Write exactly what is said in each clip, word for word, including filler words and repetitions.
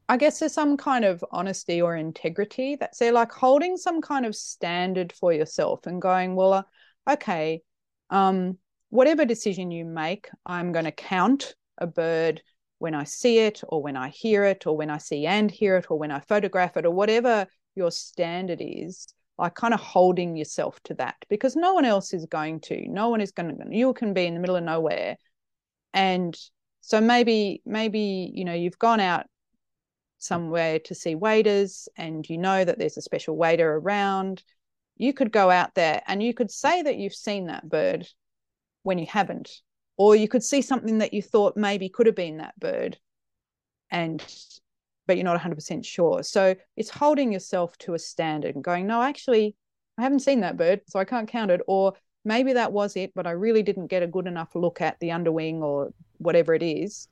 I guess there's some kind of honesty or integrity that's there, like holding some kind of standard for yourself and going, well, uh, okay, um, whatever decision you make, I'm going to count a bird when I see it, or when I hear it, or when I see and hear it, or when I photograph it, or whatever your standard is, like kind of holding yourself to that, because no one else is going to. No one is going to. You can be in the middle of nowhere, and so maybe, maybe you know, you've gone out somewhere to see waders and you know that there's a special wader around. You could go out there and you could say that you've seen that bird when you haven't, or you could see something that you thought maybe could have been that bird, and but you're not one hundred percent sure. So it's holding yourself to a standard and going, no, actually I haven't seen that bird, so I can't count it. Or maybe that was it, but I really didn't get a good enough look at the underwing or whatever it is.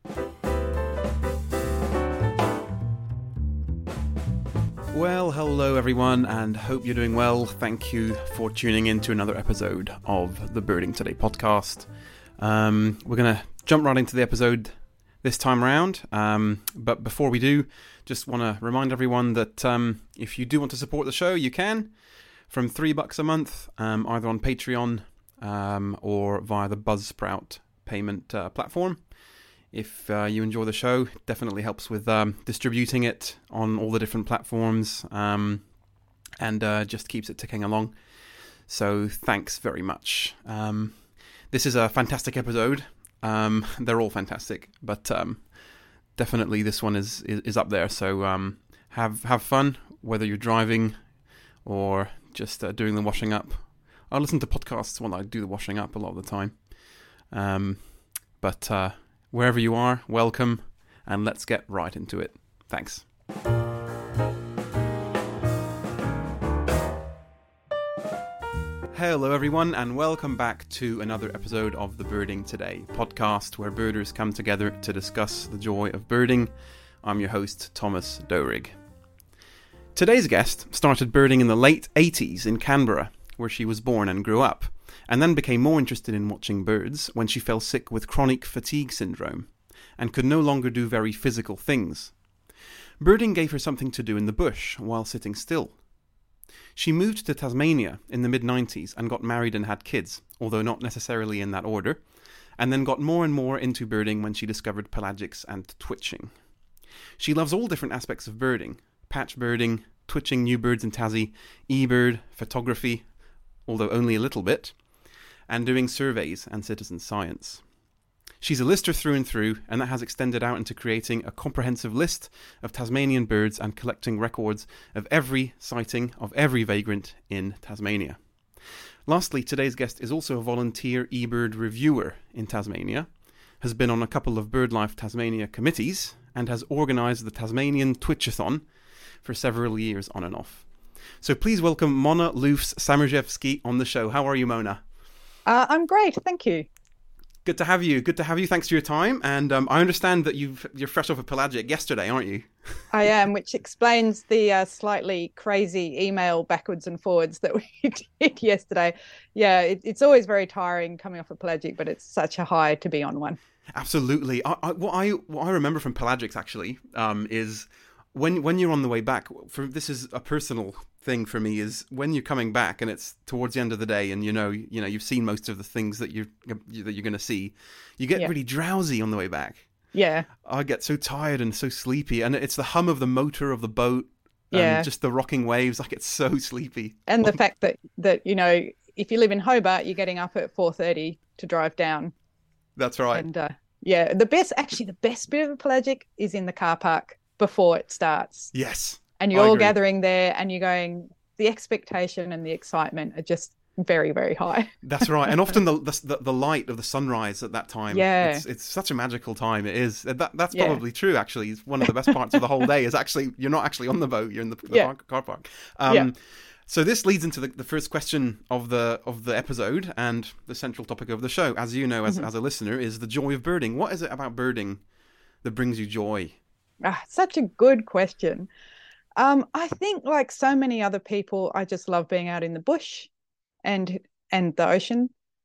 Well, hello everyone, and hope you're doing well. Thank you for tuning in to another episode of the Birding Today podcast. Um, we're going to jump right into the episode this time around, um, but before we do, just want to remind everyone that um, if you do want to support the show, you can, from three bucks a month, um, either on Patreon um, or via the Buzzsprout payment uh, platform. If uh, you enjoy the show, it definitely helps with um, distributing it on all the different platforms, um, and uh, just keeps it ticking along. So thanks very much. Um, this is a fantastic episode. Um, they're all fantastic, but um, definitely this one is, is, is up there. So um, have have fun, whether you're driving or just uh, doing the washing up. I listen to podcasts while I do the washing up a lot of the time. Um, but... Uh, Wherever you are, welcome, and let's get right into it. Thanks. Hello everyone, and welcome back to another episode of the Birding Today podcast, where birders come together to discuss the joy of birding. I'm your host, Thomas Dorig. Today's guest started birding in the late eighties in Canberra, where she was born and grew up, and then became more interested in watching birds when she fell sick with chronic fatigue syndrome and could no longer do very physical things. Birding gave her something to do in the bush while sitting still. She moved to Tasmania in the mid nineties and got married and had kids, although not necessarily in that order, and then got more and more into birding when she discovered pelagics and twitching. She loves all different aspects of birding: patch birding, twitching new birds in Tassie, e-bird, photography, although only a little bit, and doing surveys and citizen science. She's a lister through and through, and that has extended out into creating a comprehensive list of Tasmanian birds and collecting records of every sighting of every vagrant in Tasmania. Lastly, today's guest is also a volunteer eBird reviewer in Tasmania, has been on a couple of BirdLife Tasmania committees, and has organised the Tasmanian Twitchathon for several years on and off. So please welcome Mona Loofs-Samurzewski on the show. How are you, Mona? Uh, I'm great, thank you. Good to have you. Good to have you. Thanks for your time. And um, I understand that you've, you're fresh off a pelagic yesterday, aren't you? I am, which explains the uh, slightly crazy email backwards and forwards that we did yesterday. Yeah, it, it's always very tiring coming off a pelagic, but it's such a high to be on one. Absolutely. I, I, what I what I remember from pelagics actually um, is when when you're on the way back. For this is a personal thing for me, is when you're coming back and it's towards the end of the day and you know you know you've seen most of the things that you that you're going to see, you get yeah. really drowsy on the way back. Yeah, I get so tired and so sleepy, and it's the hum of the motor of the boat, yeah, and just the rocking waves. I get so sleepy, and the fact that that you know if you live in Hobart, you're getting up at four thirty to drive down. That's right. And uh, yeah, the best actually the best bit of a pelagic is in the car park before it starts. Yes. And you're all gathering there and you're going, the expectation and the excitement are just very, very high. That's right. And often the, the the light of the sunrise at that time, yeah. it's, it's such a magical time. It is. That, that's yeah. probably true, actually. It's one of the best parts of the whole day is actually, you're not actually on the boat, you're in the, the yeah. park, car park. Um, yeah. So this leads into the, the first question of the of the episode and the central topic of the show, as you know, as, mm-hmm. as a listener, is the joy of birding. What is it about birding that brings you joy? Ah, such a good question. Um, I think, like so many other people, I just love being out in the bush and and the ocean.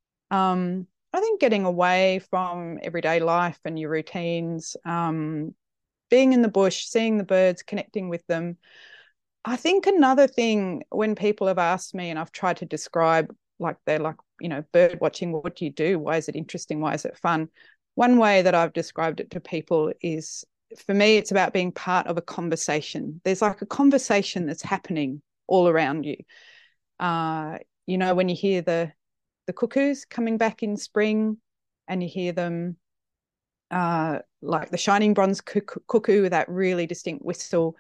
Um, I think getting away from everyday life and your routines, um, being in the bush, seeing the birds, connecting with them. I think another thing when people have asked me and I've tried to describe, like they're like, you know, bird watching, what do you do? Why is it interesting? Why is it fun? One way that I've described it to people is, for me, it's about being part of a conversation. There's like a conversation that's happening all around you. Uh, you know, when you hear the the cuckoos coming back in spring and you hear them uh, like the shining bronze cuckoo with that really distinct whistle,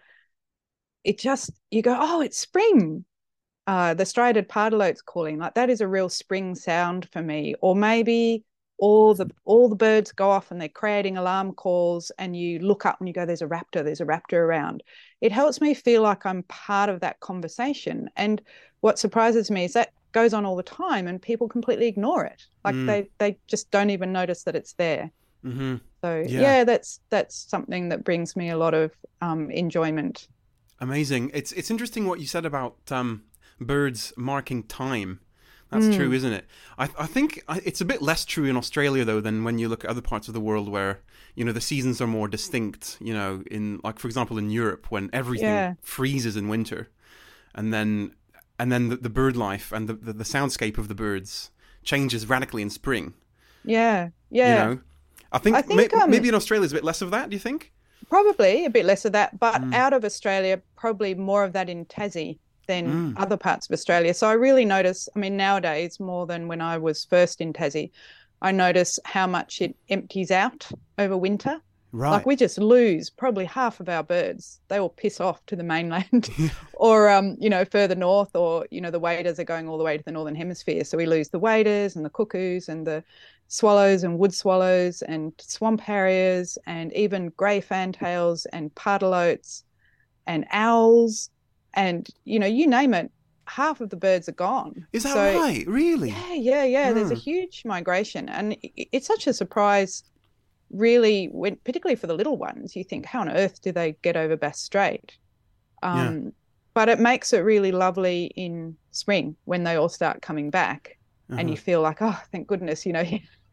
it just, you go, oh, it's spring. Uh, the striated pardalote's calling, like that is a real spring sound for me. Or maybe all the all the birds go off and they're creating alarm calls and you look up and you go, there's a raptor, there's a raptor around. It helps me feel like I'm part of that conversation. And what surprises me is that goes on all the time and people completely ignore it. Like mm. they they just don't even notice that it's there. Mm-hmm. So yeah. yeah, that's that's something that brings me a lot of um, enjoyment. Amazing. It's it's interesting what you said about um, birds marking time. That's Mm. true, isn't it? I I think it's a bit less true in Australia though than when you look at other parts of the world where, you know, the seasons are more distinct. You know, in like for example in Europe when everything Yeah. freezes in winter, and then and then the, the bird life and the, the the soundscape of the birds changes radically in spring. Yeah, yeah. You know, I think, I think may, um, maybe in Australia there's a bit less of that. Do you think? Probably a bit less of that, but Mm. out of Australia, probably more of that in Tassie than Mm. other parts of Australia. So I really notice, I mean, nowadays, more than when I was first in Tassie, I notice how much it empties out over winter. Right. Like we just lose probably half of our birds. They all piss off to the mainland or, um, you know, further north, or, you know, the waders are going all the way to the northern hemisphere. So we lose the waders and the cuckoos and the swallows and wood swallows and swamp harriers and even grey fantails and pardalotes and owls and, you know, you name it, half of the birds are gone. Is that So, right? Really? Yeah, yeah, yeah. There's a Hmm. huge migration, and it- it's such a surprise, really, when particularly for the little ones. You think, how on earth do they get over Bass Strait? Um, Yeah. But it makes it really lovely in spring when they all start coming back, Uh-huh. and you feel like, oh, thank goodness, you know,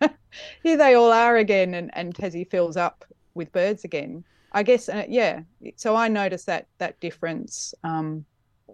here they all are again, and, and Tassie fills up with birds again. I guess, uh, yeah. So I noticed that that difference. Um,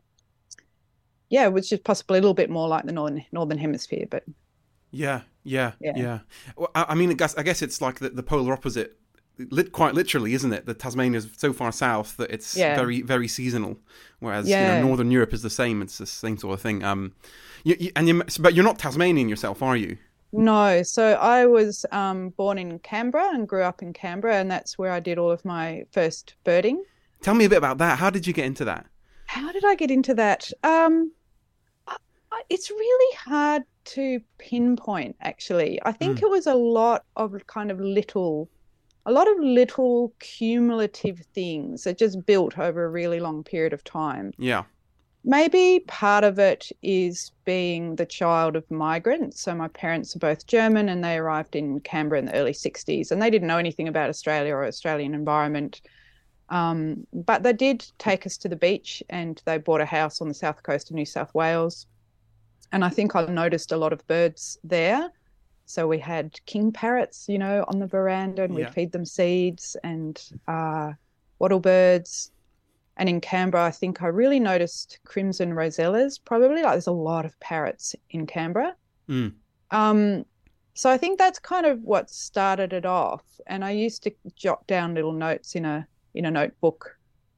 yeah, which is possibly a little bit more like the northern northern hemisphere, but Yeah, yeah, Yeah. yeah. Well, I, I mean, I guess I guess it's like the, the polar opposite, lit, quite literally, isn't it? That Tasmania is so far south that it's Yeah. very, very seasonal, whereas Yeah. you know, Northern Europe is the same. It's the same sort of thing. Um, you, you, and you, but you're not Tasmanian yourself, are you? no. So I was um, born in Canberra and grew up in Canberra, and that's where I did all of my first birding. Tell me a bit about that. How did you get into that? How did I get into that? Um, I, I, it's really hard to pinpoint, actually. I think Mm. it was a lot of kind of little, a lot of little cumulative things that just built over a really long period of time. Yeah. Maybe part of it is being the child of migrants. So my parents are both German and they arrived in Canberra in the early sixties, and they didn't know anything about Australia or Australian environment. Um, but they did take us to the beach, and they bought a house on the south coast of New South Wales. And I think I noticed a lot of birds there. So we had king parrots, you know, on the veranda, and we'd Yeah. feed them seeds, and uh, wattle birds. And in Canberra, I think I really noticed crimson rosellas, probably. Like there's a lot of parrots in Canberra. Mm. Um, so I think that's kind of what started it off. And I used to jot down little notes in a in a notebook.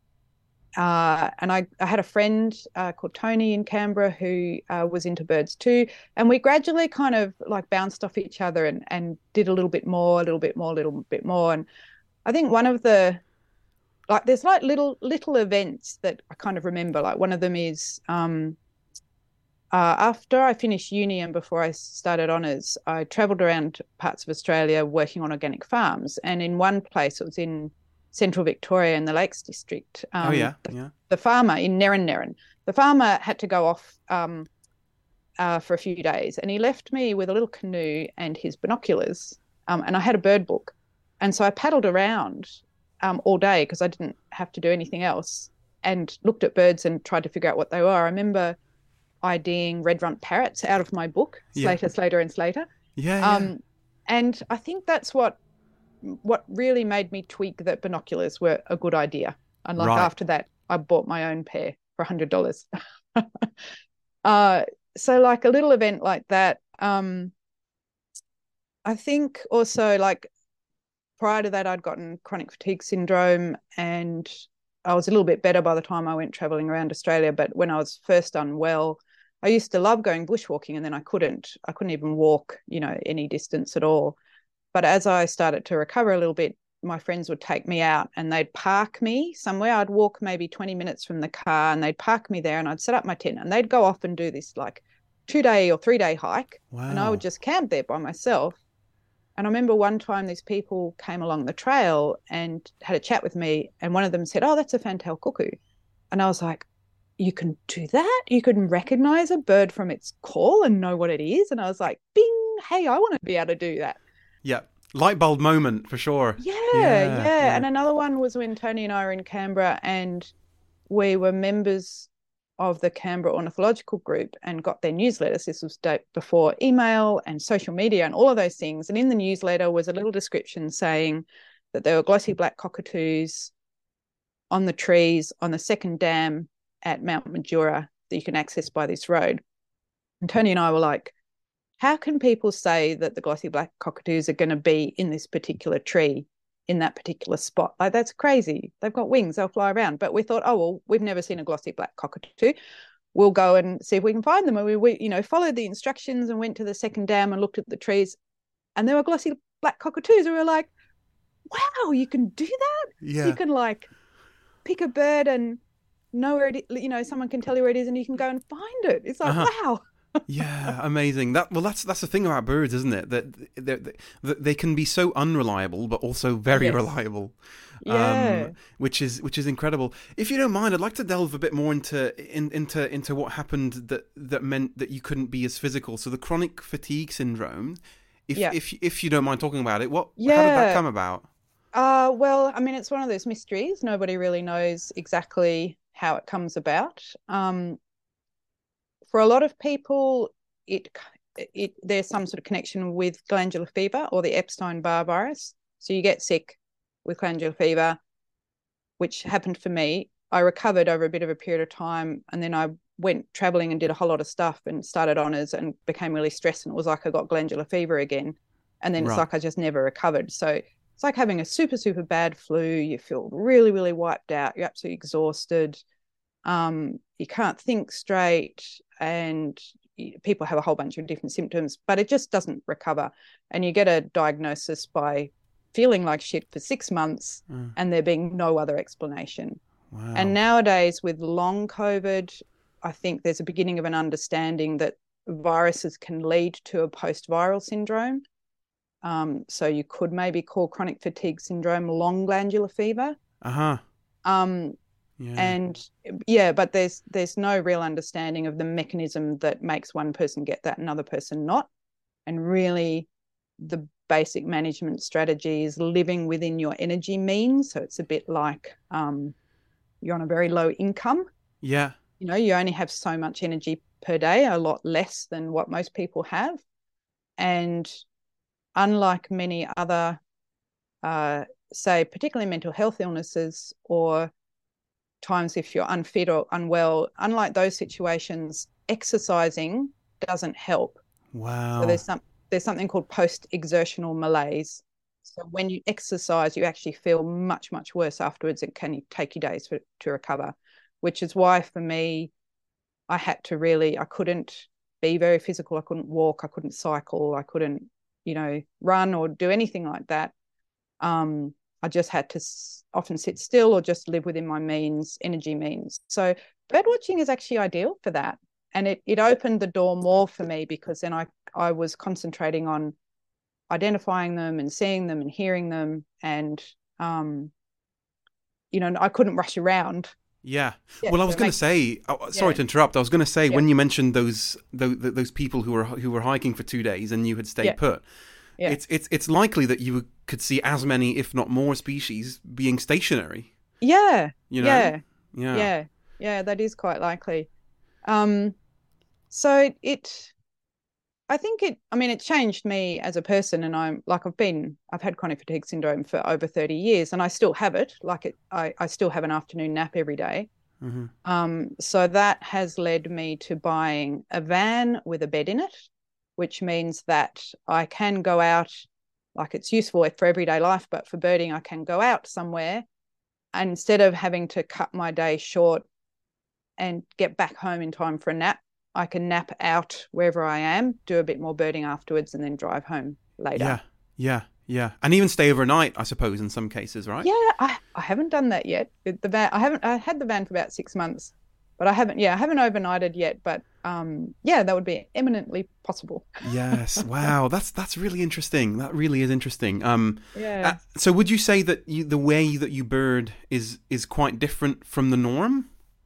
Uh, and I, I had a friend uh, called Tony in Canberra who uh, was into birds too. And we gradually kind of like bounced off each other and, and did a little bit more, a little bit more, a little bit more. And I think one of the, like there's like little little events that I kind of remember. Like one of them is um, uh, after I finished uni and before I started honours, I travelled around parts of Australia working on organic farms. And in one place, it was in central Victoria in the Lakes District. Um, oh yeah, the, yeah. the farmer in Nerrin Nerrin, the farmer had to go off um, uh, for a few days, and he left me with a little canoe and his binoculars, um, and I had a bird book. And so I paddled around um, all day because I didn't have to do anything else, and looked at birds and tried to figure out what they were. I remember IDing red-runt parrots out of my book, Yeah. Slater, Slater and Slater. Yeah, yeah. Um, and I think that's what what really made me tweak that binoculars were a good idea. And like Right. after that, I bought my own pair for a hundred dollars. uh, so like a little event like that. Um, I think also like prior to that, I'd gotten chronic fatigue syndrome, and I was a little bit better by the time I went traveling around Australia. But when I was first unwell, I used to love going bushwalking, and then I couldn't. I couldn't even walk, you know, any distance at all. But as I started to recover a little bit, my friends would take me out and they'd park me somewhere. I'd walk maybe twenty minutes from the car and they'd park me there, and I'd set up my tent and they'd go off and do this like two day or three day hike. Wow. And I would just camp there by myself. And I remember one time these people came along the trail and had a chat with me, and one of them said, "Oh, that's a fantail cuckoo." And I was like, "You can do that? You can recognize a bird from its call and know what it is?" And I was like, bing, hey, I want to be able to do that. Yeah. Light bulb moment for sure. Yeah, Yeah, yeah. yeah. And another one was when Tony and I were in Canberra, and we were members of the Canberra Ornithological Group and got their newsletters. This was before email and social media and all of those things. And in the newsletter was a little description saying that there were glossy black cockatoos on the trees on the second dam at Mount Majura that you can access by this road. And Tony and I were like, how can people say that the glossy black cockatoos are going to be in this particular tree in that particular spot? Like, that's crazy. They've got wings, they'll fly around. But we thought, oh, well, we've never seen a glossy black cockatoo. We'll go and see if we can find them. And we, we, you know, followed the instructions and went to the second dam and looked at the trees, and there were glossy black cockatoos. And we were like, wow, you can do that? Yeah. You can like pick a bird and know where it is, you know, someone can tell you where it is and you can go and find it. It's like, uh-huh. wow. Yeah, amazing. That well, that's that's the thing about birds, isn't it? That they, they, they can be so unreliable, but also very yes. reliable. Yeah, um, which is which is incredible. If you don't mind, I'd like to delve a bit more into in, into into what happened that that meant that you couldn't be as physical. So the chronic fatigue syndrome. If yeah. if if you don't mind talking about it, what yeah. how did that come about? Uh well, I mean, it's one of those mysteries. Nobody really knows exactly how it comes about. Um, For a lot of people, it it there's some sort of connection with glandular fever or the Epstein-Barr virus. So you get sick with glandular fever, which happened for me. I recovered over a bit of a period of time, and then I went traveling and did a whole lot of stuff and started honours and became really stressed, and it was like I got glandular fever again. And then right. it's like I just never recovered. So it's like having a super, super bad flu. You feel really, really wiped out. You're absolutely exhausted. Um, you can't think straight, and people have a whole bunch of different symptoms, but it just doesn't recover. And you get a diagnosis by feeling like shit for six months mm. and there being no other explanation. Wow. And nowadays with long COVID, I think there's a beginning of an understanding that viruses can lead to a post-viral syndrome. Um, so you could maybe call chronic fatigue syndrome long glandular fever. Uh-huh. Um, Yeah. And yeah, but there's there's no real understanding of the mechanism that makes one person get that and another person not. And really the basic management strategy is living within your energy means. So it's a bit like um, you're on a very low income. Yeah. You know, you only have so much energy per day, a lot less than what most people have. And unlike many other, uh, say, particularly mental health illnesses or times if you're unfit or unwell, unlike those situations, exercising doesn't help. Wow. So there's some there's something called post-exertional malaise. So when you exercise, you actually feel much, much worse afterwards. It can take you days for, to recover, which is why for me, I had to really, I couldn't be very physical. I couldn't walk. I couldn't cycle. I couldn't, you know, run or do anything like that. Um, I just had to often sit still or just live within my means, energy means. So bird watching is actually ideal for that. And it it opened the door more for me because then I, I was concentrating on identifying them and seeing them and hearing them. And, um, you know, I couldn't rush around. Yeah. yeah well, I was going to say, oh, sorry yeah. to interrupt. I was going to say, yeah. when you mentioned those, those those people who were who were hiking for two days and you had stayed yeah. put, yeah. it's it's it's likely that you could see as many, if not more, species being stationary. Yeah. You know? Yeah. Yeah. Yeah. Yeah. That is quite likely. Um. So it. I think it, I mean, it changed me as a person. And I'm like, I've been, I've had chronic fatigue syndrome for over thirty years and I still have it. Like it, I, I still have an afternoon nap every day. Mm-hmm. Um, so that has led me to buying a van with a bed in it, which means that I can go out, like it's useful for everyday life, but for birding, I can go out somewhere and instead of having to cut my day short and get back home in time for a nap, I can nap out wherever I am, do a bit more birding afterwards, and then drive home later. Yeah, yeah, yeah, and even stay overnight, I suppose, in some cases, right? Yeah, I, I haven't done that yet. The van, I haven't. I had the van for about six months, but I haven't. Yeah, I haven't overnighted yet. But um, yeah, that would be eminently possible. Yes. Wow. That's that's really interesting. That really is interesting. Um, yeah. Uh, so, would you say that you, the way that you bird is is quite different from the norm?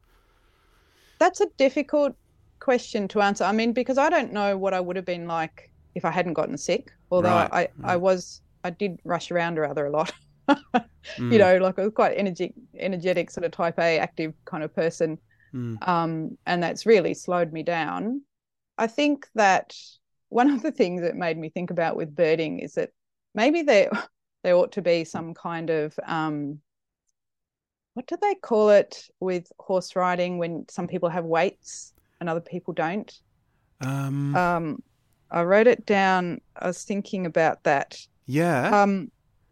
That's a difficult question to answer. I mean, because I don't know what I would have been like if I hadn't gotten sick. Although right. I, I, I was, I did rush around rather a lot. mm. You know, like I was quite energetic, energetic, sort of type A, active kind of person. Mm. Um, and that's really slowed me down. I think that one of the things that made me think about with birding is that maybe there, there ought to be some kind of, um, what do they call it with horse riding when some people have weights and other people don't? Um, um, I wrote it down. I was thinking about that. Yeah. Um,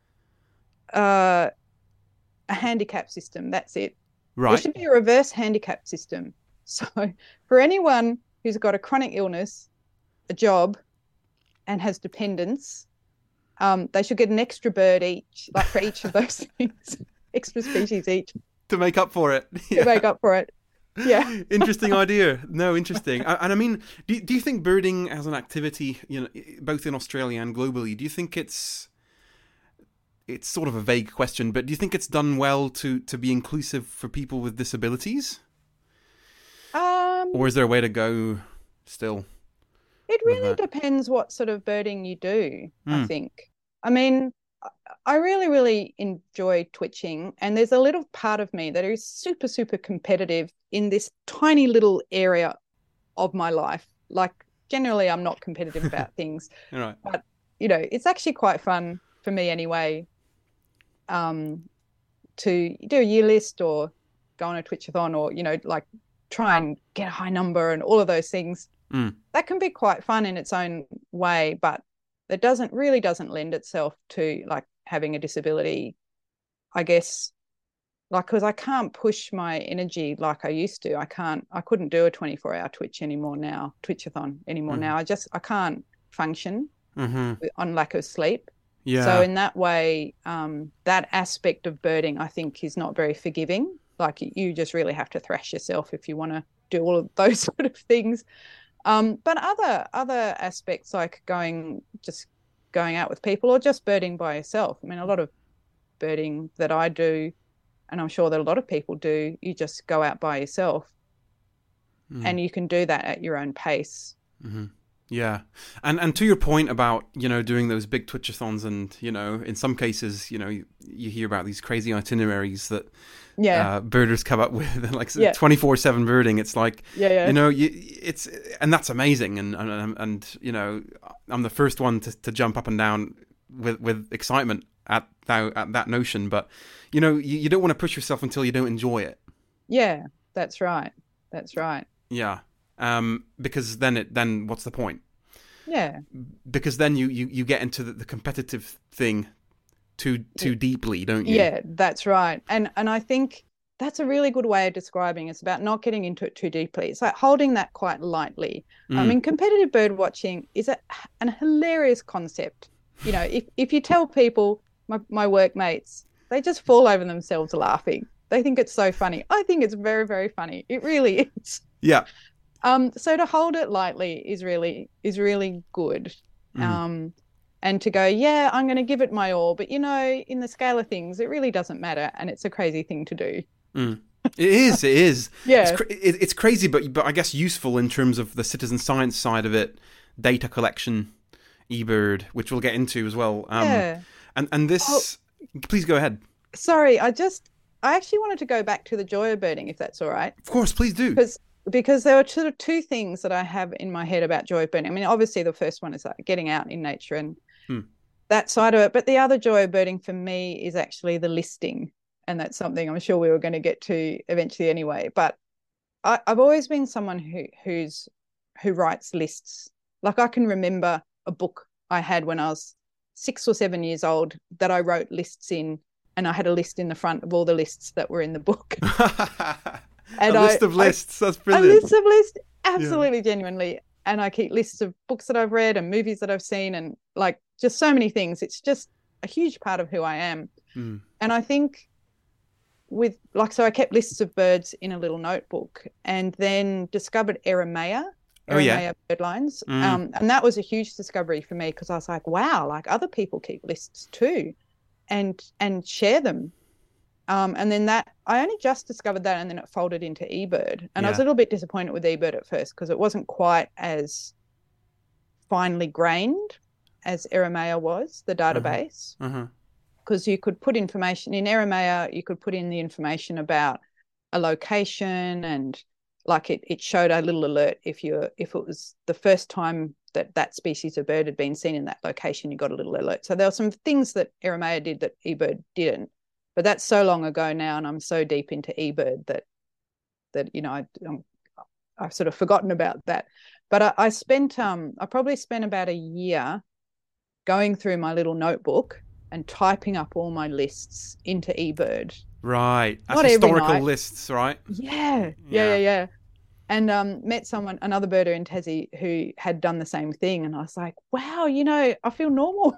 uh, a handicap system. That's it. Right. There should be a reverse handicap system. So for anyone who's got a chronic illness, a job, and has dependents, um, they should get an extra bird each, like for each of those things, extra species each. To make up for it. Yeah. To make up for it. Yeah. Interesting idea. No, interesting. And I mean, do, do you think birding as an activity, you know, both in Australia and globally, do you think it's it's sort of a vague question, but do you think it's done well to, to be inclusive for people with disabilities? Um, or is there a way to go still? It really depends what sort of birding you do, mm. I think. I mean, I really, really enjoy twitching, and there's a little part of me that is super, super competitive in this tiny little area of my life. Like, generally, I'm not competitive about things. Right. But, you know, it's actually quite fun for me anyway um, to do a year list or go on a twitchathon or, you know, like try and get a high number and all of those things. Mm. That can be quite fun in its own way, but it doesn't really doesn't lend itself to like having a disability, I guess, like, because I can't push my energy like I used to. I can't, I couldn't do a twenty-four hour Twitch anymore now, Twitchathon anymore mm. now. I just, I can't function mm-hmm. on lack of sleep. Yeah. So in that way, um, that aspect of birding, I think, is not very forgiving. Like you just really have to thrash yourself if you want to do all of those sort of things. Um, but other other aspects like going just going out with people or just birding by yourself. I mean, a lot of birding that I do, and I'm sure that a lot of people do, you just go out by yourself mm. and you can do that at your own pace. Mm-hmm. Yeah. And and to your point about, you know, doing those big twitchathons and, you know, in some cases, you know, you, you hear about these crazy itineraries that yeah. uh, birders come up with, like yeah. twenty-four seven birding. It's like, yeah, yeah. you know, you, it's, and that's amazing. And, and, and, you know, I'm the first one to, to jump up and down with, with excitement at that, at that notion. But, you know, you, you don't want to push yourself until you don't enjoy it. Yeah, that's right. That's right. Yeah. Um, because then it, then what's the point? Yeah. Because then you, you, you get into the, the competitive thing too too deeply, don't you? Yeah, that's right. And and I think that's a really good way of describing it. It's about not getting into it too deeply. It's like holding that quite lightly. Mm. I mean, competitive bird watching is a, an hilarious concept. You know, if, if you tell people, my, my workmates, they just fall over themselves laughing. They think it's so funny. I think it's very, very funny. It really is. Yeah. Um. So to hold it lightly is really is really good. Mm. Um. And to go, yeah, I'm going to give it my all. But, you know, in the scale of things, it really doesn't matter. And it's a crazy thing to do. Mm. It is. It is. Yeah. It's, cra- it, it's crazy, but but I guess useful in terms of the citizen science side of it, data collection, eBird, which we'll get into as well. Um, yeah. And, and this, oh, please go ahead. Sorry, I just, I actually wanted to go back to the joy of birding, if that's all right. Of course, please do. Because because there are sort of two things that I have in my head about joy of birding. I mean, obviously the first one is like getting out in nature and hmm. that side of it. But the other joy of birding for me is actually the listing. And that's something I'm sure we were going to get to eventually anyway. But I, I've always been someone who who's who writes lists. Like I can remember a book I had when I was six or seven years old that I wrote lists in, and I had a list in the front of all the lists that were in the book. And a list I, of lists. I, That's brilliant. A list of lists, absolutely, yeah. genuinely. And I keep lists of books that I've read and movies that I've seen and like just so many things. It's just a huge part of who I am. Mm. And I think with like, so I kept lists of birds in a little notebook and then discovered Eremia. Oh, yeah. Bird lines. Mm. Um, and that was a huge discovery for me because I was like, wow, like other people keep lists too and and share them. Um, and then that, I only just discovered that and then it folded into eBird. And yeah. I was a little bit disappointed with eBird at first because it wasn't quite as finely grained as Eremia was, the database. Because uh-huh. uh-huh. you could put information, in Eremia, you could put in the information about a location and like it, it showed a little alert if you if it was the first time that that species of bird had been seen in that location, you got a little alert. So there were some things that Eremia did that eBird didn't. But that's so long ago now, and I'm so deep into eBird that, that you know, I, I'm, I've sort of forgotten about that. But I, I spent, um, I probably spent about a year going through my little notebook and typing up all my lists into eBird. Right, as Not historical lists, right? Yeah, yeah, yeah, yeah. yeah. And um, met someone, another birder in Tassie, who had done the same thing, and I was like, wow, you know, I feel normal.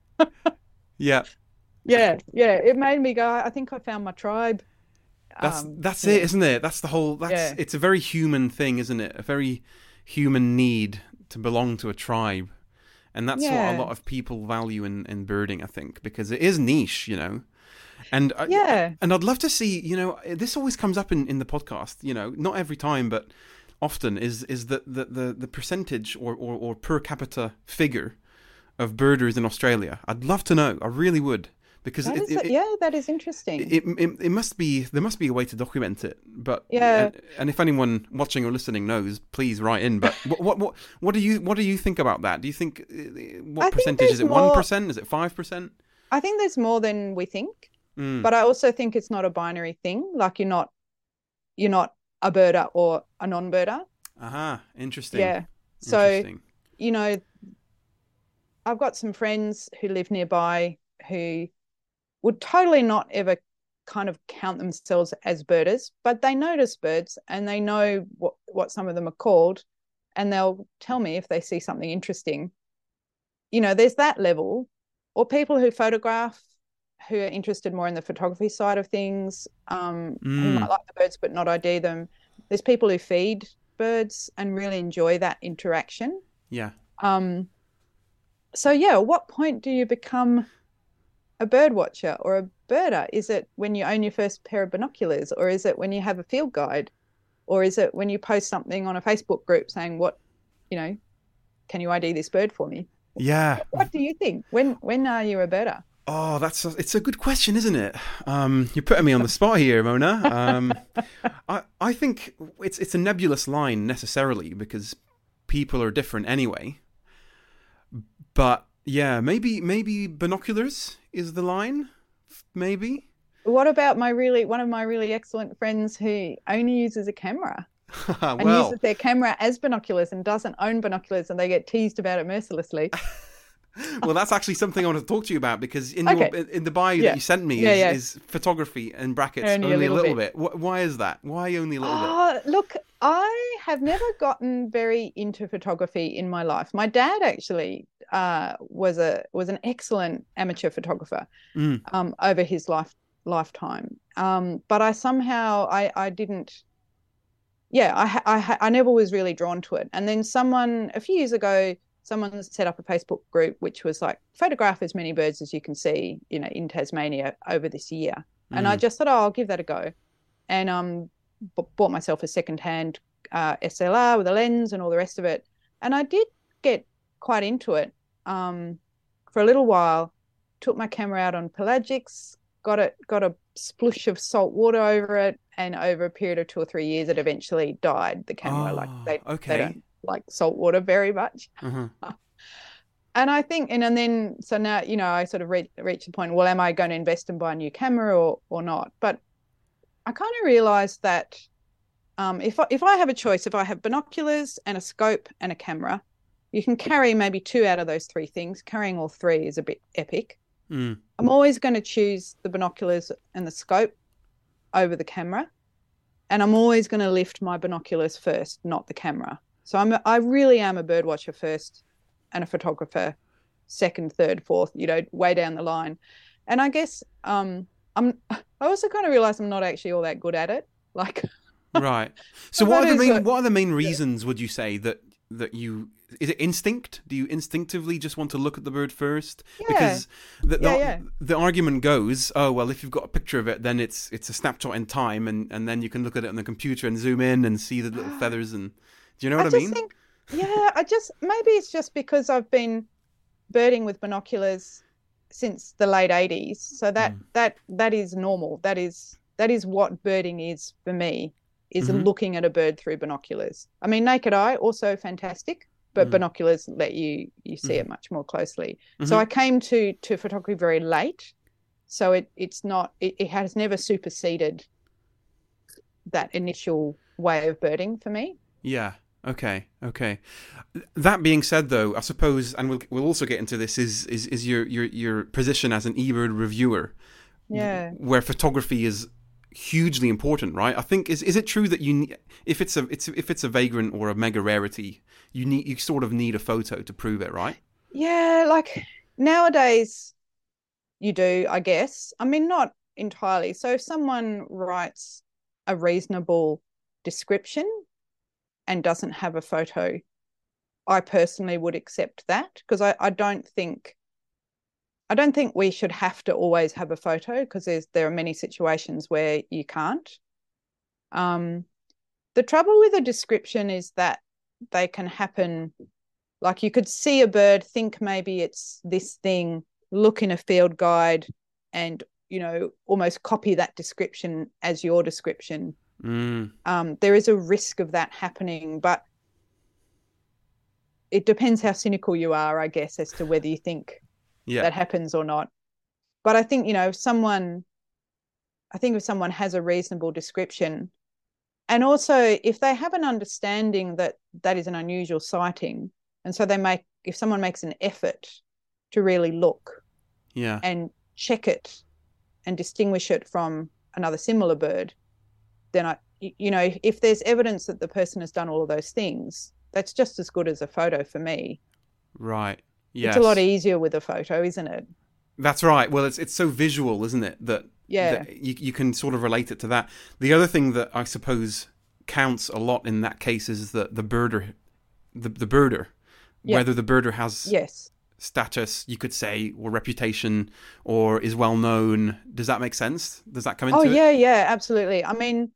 yeah. Yeah, yeah. It made me go, I think I found my tribe. That's um, that's yeah. it, isn't it? That's the whole that's yeah. It's a very human thing, isn't it? A very human need to belong to a tribe. And that's yeah. what a lot of people value in, in birding, I think, because it is niche, you know. And I, yeah. and I'd love to see, you know, this always comes up in, in the podcast, you know, not every time, but often is is that the, the, the percentage or, or, or per capita figure of birders in Australia. I'd love to know. I really would. Because that it, is, it, yeah, that is interesting. It, it it must be there must be a way to document it, but yeah. And, and if anyone watching or listening knows, please write in. But what what what, what do you what do you think about that? Do you think what I percentage think is it? One percent? Is it five percent? I think there's more than we think, mm. but I also think it's not a binary thing. Like you're not you're not a birder or a non-birder. Aha, uh-huh. Interesting. Yeah. So Interesting. You know, I've got some friends who live nearby who would totally not ever kind of count themselves as birders, but they notice birds and they know what, what some of them are called, and they'll tell me if they see something interesting. You know, there's that level. Or people who photograph, who are interested more in the photography side of things, um, mm. who might like the birds but not I D them. There's people who feed birds and really enjoy that interaction. Yeah. Um. So, yeah, at what point do you become a bird watcher or a birder? Is it when you own your first pair of binoculars, or is it when you have a field guide, or is it when you post something on a Facebook group saying, what, you know, can you I D this bird for me? Yeah. What do you think? When when are you a birder? Oh, that's a, it's a good question, isn't it? Um, you're putting me on the spot here, Mona. Um, I I think it's it's a nebulous line necessarily because people are different anyway. But yeah, maybe maybe binoculars is the line. Maybe. What about my really one of my really excellent friends who only uses a camera well, and uses their camera as binoculars and doesn't own binoculars, and they get teased about it mercilessly. Well, that's actually something I want to talk to you about because in okay. your in the bio yeah. that you sent me yeah, is, yeah. is photography in brackets only, only a little, a little bit. bit. Why is that? Why only a little oh, bit? Look, I have never gotten very into photography in my life. My dad actually uh, was a was an excellent amateur photographer mm. um, over his life lifetime. Um, but I somehow I I didn't. Yeah, I I I never was really drawn to it. And then someone a few years ago, someone set up a Facebook group which was like, photograph as many birds as you can see, you know, in Tasmania over this year. Mm. And I just thought, oh, I'll give that a go, and um, b- bought myself a secondhand uh, S L R with a lens and all the rest of it. And I did get quite into it um, for a little while. Took my camera out on pelagics, got it, got a splush of salt water over it, and over a period of two or three years, it eventually died. The camera, Oh, like they, okay. they don't like salt water very much. Uh-huh. And I think, and, and then, so now, you know, I sort of reach, reach the point, well, am I going to invest and buy a new camera or, or not? But I kind of realized that um, if, I, if I have a choice, if I have binoculars and a scope and a camera, you can carry maybe two out of those three things. Carrying all three is a bit epic. Mm. I'm always going to choose the binoculars and the scope over the camera. And I'm always going to lift my binoculars first, not the camera. So I'm, a, I really am a bird watcher first and a photographer second, third, fourth, you know, way down the line. And I guess um, I'm, I also kind of realized I'm not actually all that good at it. Like, right. So what are the main, a, what are the main reasons, would you say, that, that you, is it instinct? Do you instinctively just want to look at the bird first? Yeah. Because the, the, yeah, yeah. the argument goes, oh, well, if you've got a picture of it, then it's it's a snapshot in time, and, and then you can look at it on the computer and zoom in and see the little feathers. And do you know what I, I mean? Think, yeah, I just, maybe it's just because I've been birding with binoculars since the late eighties. So that, mm. that, that is normal. That is, that is what birding is for me, is mm-hmm. looking at a bird through binoculars. I mean, naked eye, also fantastic, but mm. binoculars let you, you see mm. it much more closely. Mm-hmm. So I came to, to photography very late. So it, it's not, it, it has never superseded that initial way of birding for me. Yeah. Okay. Okay. That being said, though, I suppose, and we'll we'll also get into this, is is, is your, your your position as an eBird reviewer. Yeah. Where photography is hugely important, right? I think is is it true that you if it's a it's if it's a vagrant or a mega rarity, you need you sort of need a photo to prove it, right? Yeah, like nowadays you do, I guess. I mean, not entirely. So if someone writes a reasonable description and doesn't have a photo, I personally would accept that, because I, I don't think I don't think we should have to always have a photo, because there's there are many situations where you can't. Um, the trouble with a description is that they can happen, like you could see a bird, think maybe it's this thing, look in a field guide and, you know, almost copy that description as your description. Mm. Um, there is a risk of that happening, but it depends how cynical you are, I guess, as to whether you think yeah. that happens or not. But I think, you know, if someone, I think if someone has a reasonable description, and also if they have an understanding that that is an unusual sighting, and so they make, if someone makes an effort to really look yeah. and check it and distinguish it from another similar bird, then I, you know, if there's evidence that the person has done all of those things, that's just as good as a photo for me. Right. Yes. It's a lot easier with a photo, isn't it? That's right. Well, it's it's so visual, isn't it? That yeah, that you you can sort of relate it to that. The other thing that I suppose counts a lot in that case is the the birder, the the birder, yeah. whether the birder has yes. status, you could say, or reputation, or is well known. Does that make sense? Does that come into oh, it? Oh yeah, yeah, absolutely. I mean,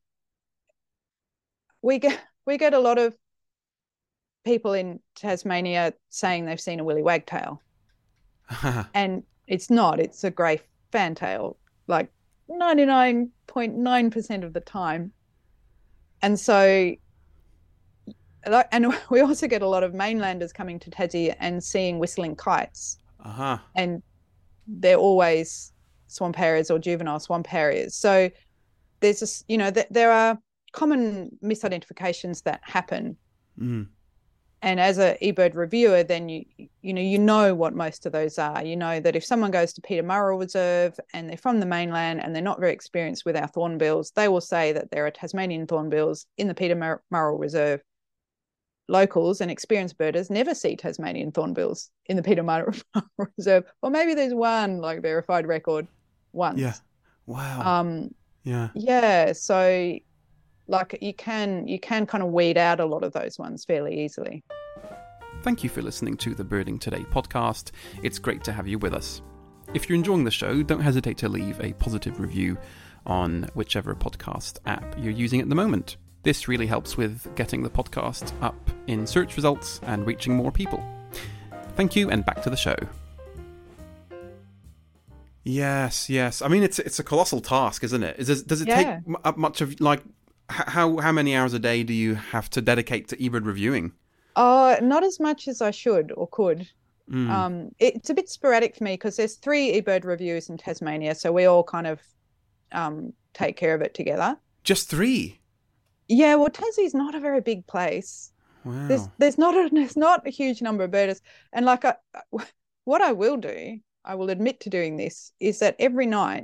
we get we get a lot of people in Tasmania saying they've seen a willy wagtail, and it's not. It's a grey fantail, like ninety-nine point nine percent of the time. And so, and we also get a lot of mainlanders coming to Tassie and seeing whistling kites. Uh-huh. And they're always swamp harriers or juvenile swamp harriers. So there's this, you know, th- there are common misidentifications that happen. Mm. And as a eBird reviewer, then you you know you know what most of those are. You know that if someone goes to Peter Murrill Reserve and they're from the mainland and they're not very experienced with our thornbills, they will say that there are Tasmanian thornbills in the Peter Mur- Murrill Reserve. Locals and experienced birders never see Tasmanian thornbills in the Peter Murrill Reserve. Or maybe there's one like verified record once. Yeah. Wow. Um. Yeah. Yeah. So. Like you can you can kind of weed out a lot of those ones fairly easily. Thank you for listening to the Birding Today podcast. It's great to have you with us. If you're enjoying the show, don't hesitate to leave a positive review on whichever podcast app you're using at the moment. This really helps with getting the podcast up in search results and reaching more people. Thank you, and back to the show. Yes, yes. I mean, it's it's a colossal task, isn't it? Is this, does it take Yeah. m- up much of like h- how how many hours a day do you have to dedicate to eBird reviewing? Oh, not as much as I should or could. Mm. Um, it's a bit sporadic for me because there's three eBird reviewers in Tasmania, so we all kind of um, take care of it together. Just three. Yeah, well, Tassie's not a very big place. There's Wow. there's not a there's not a huge number of birders, and like I, what I will do, I will admit to doing this, is that every night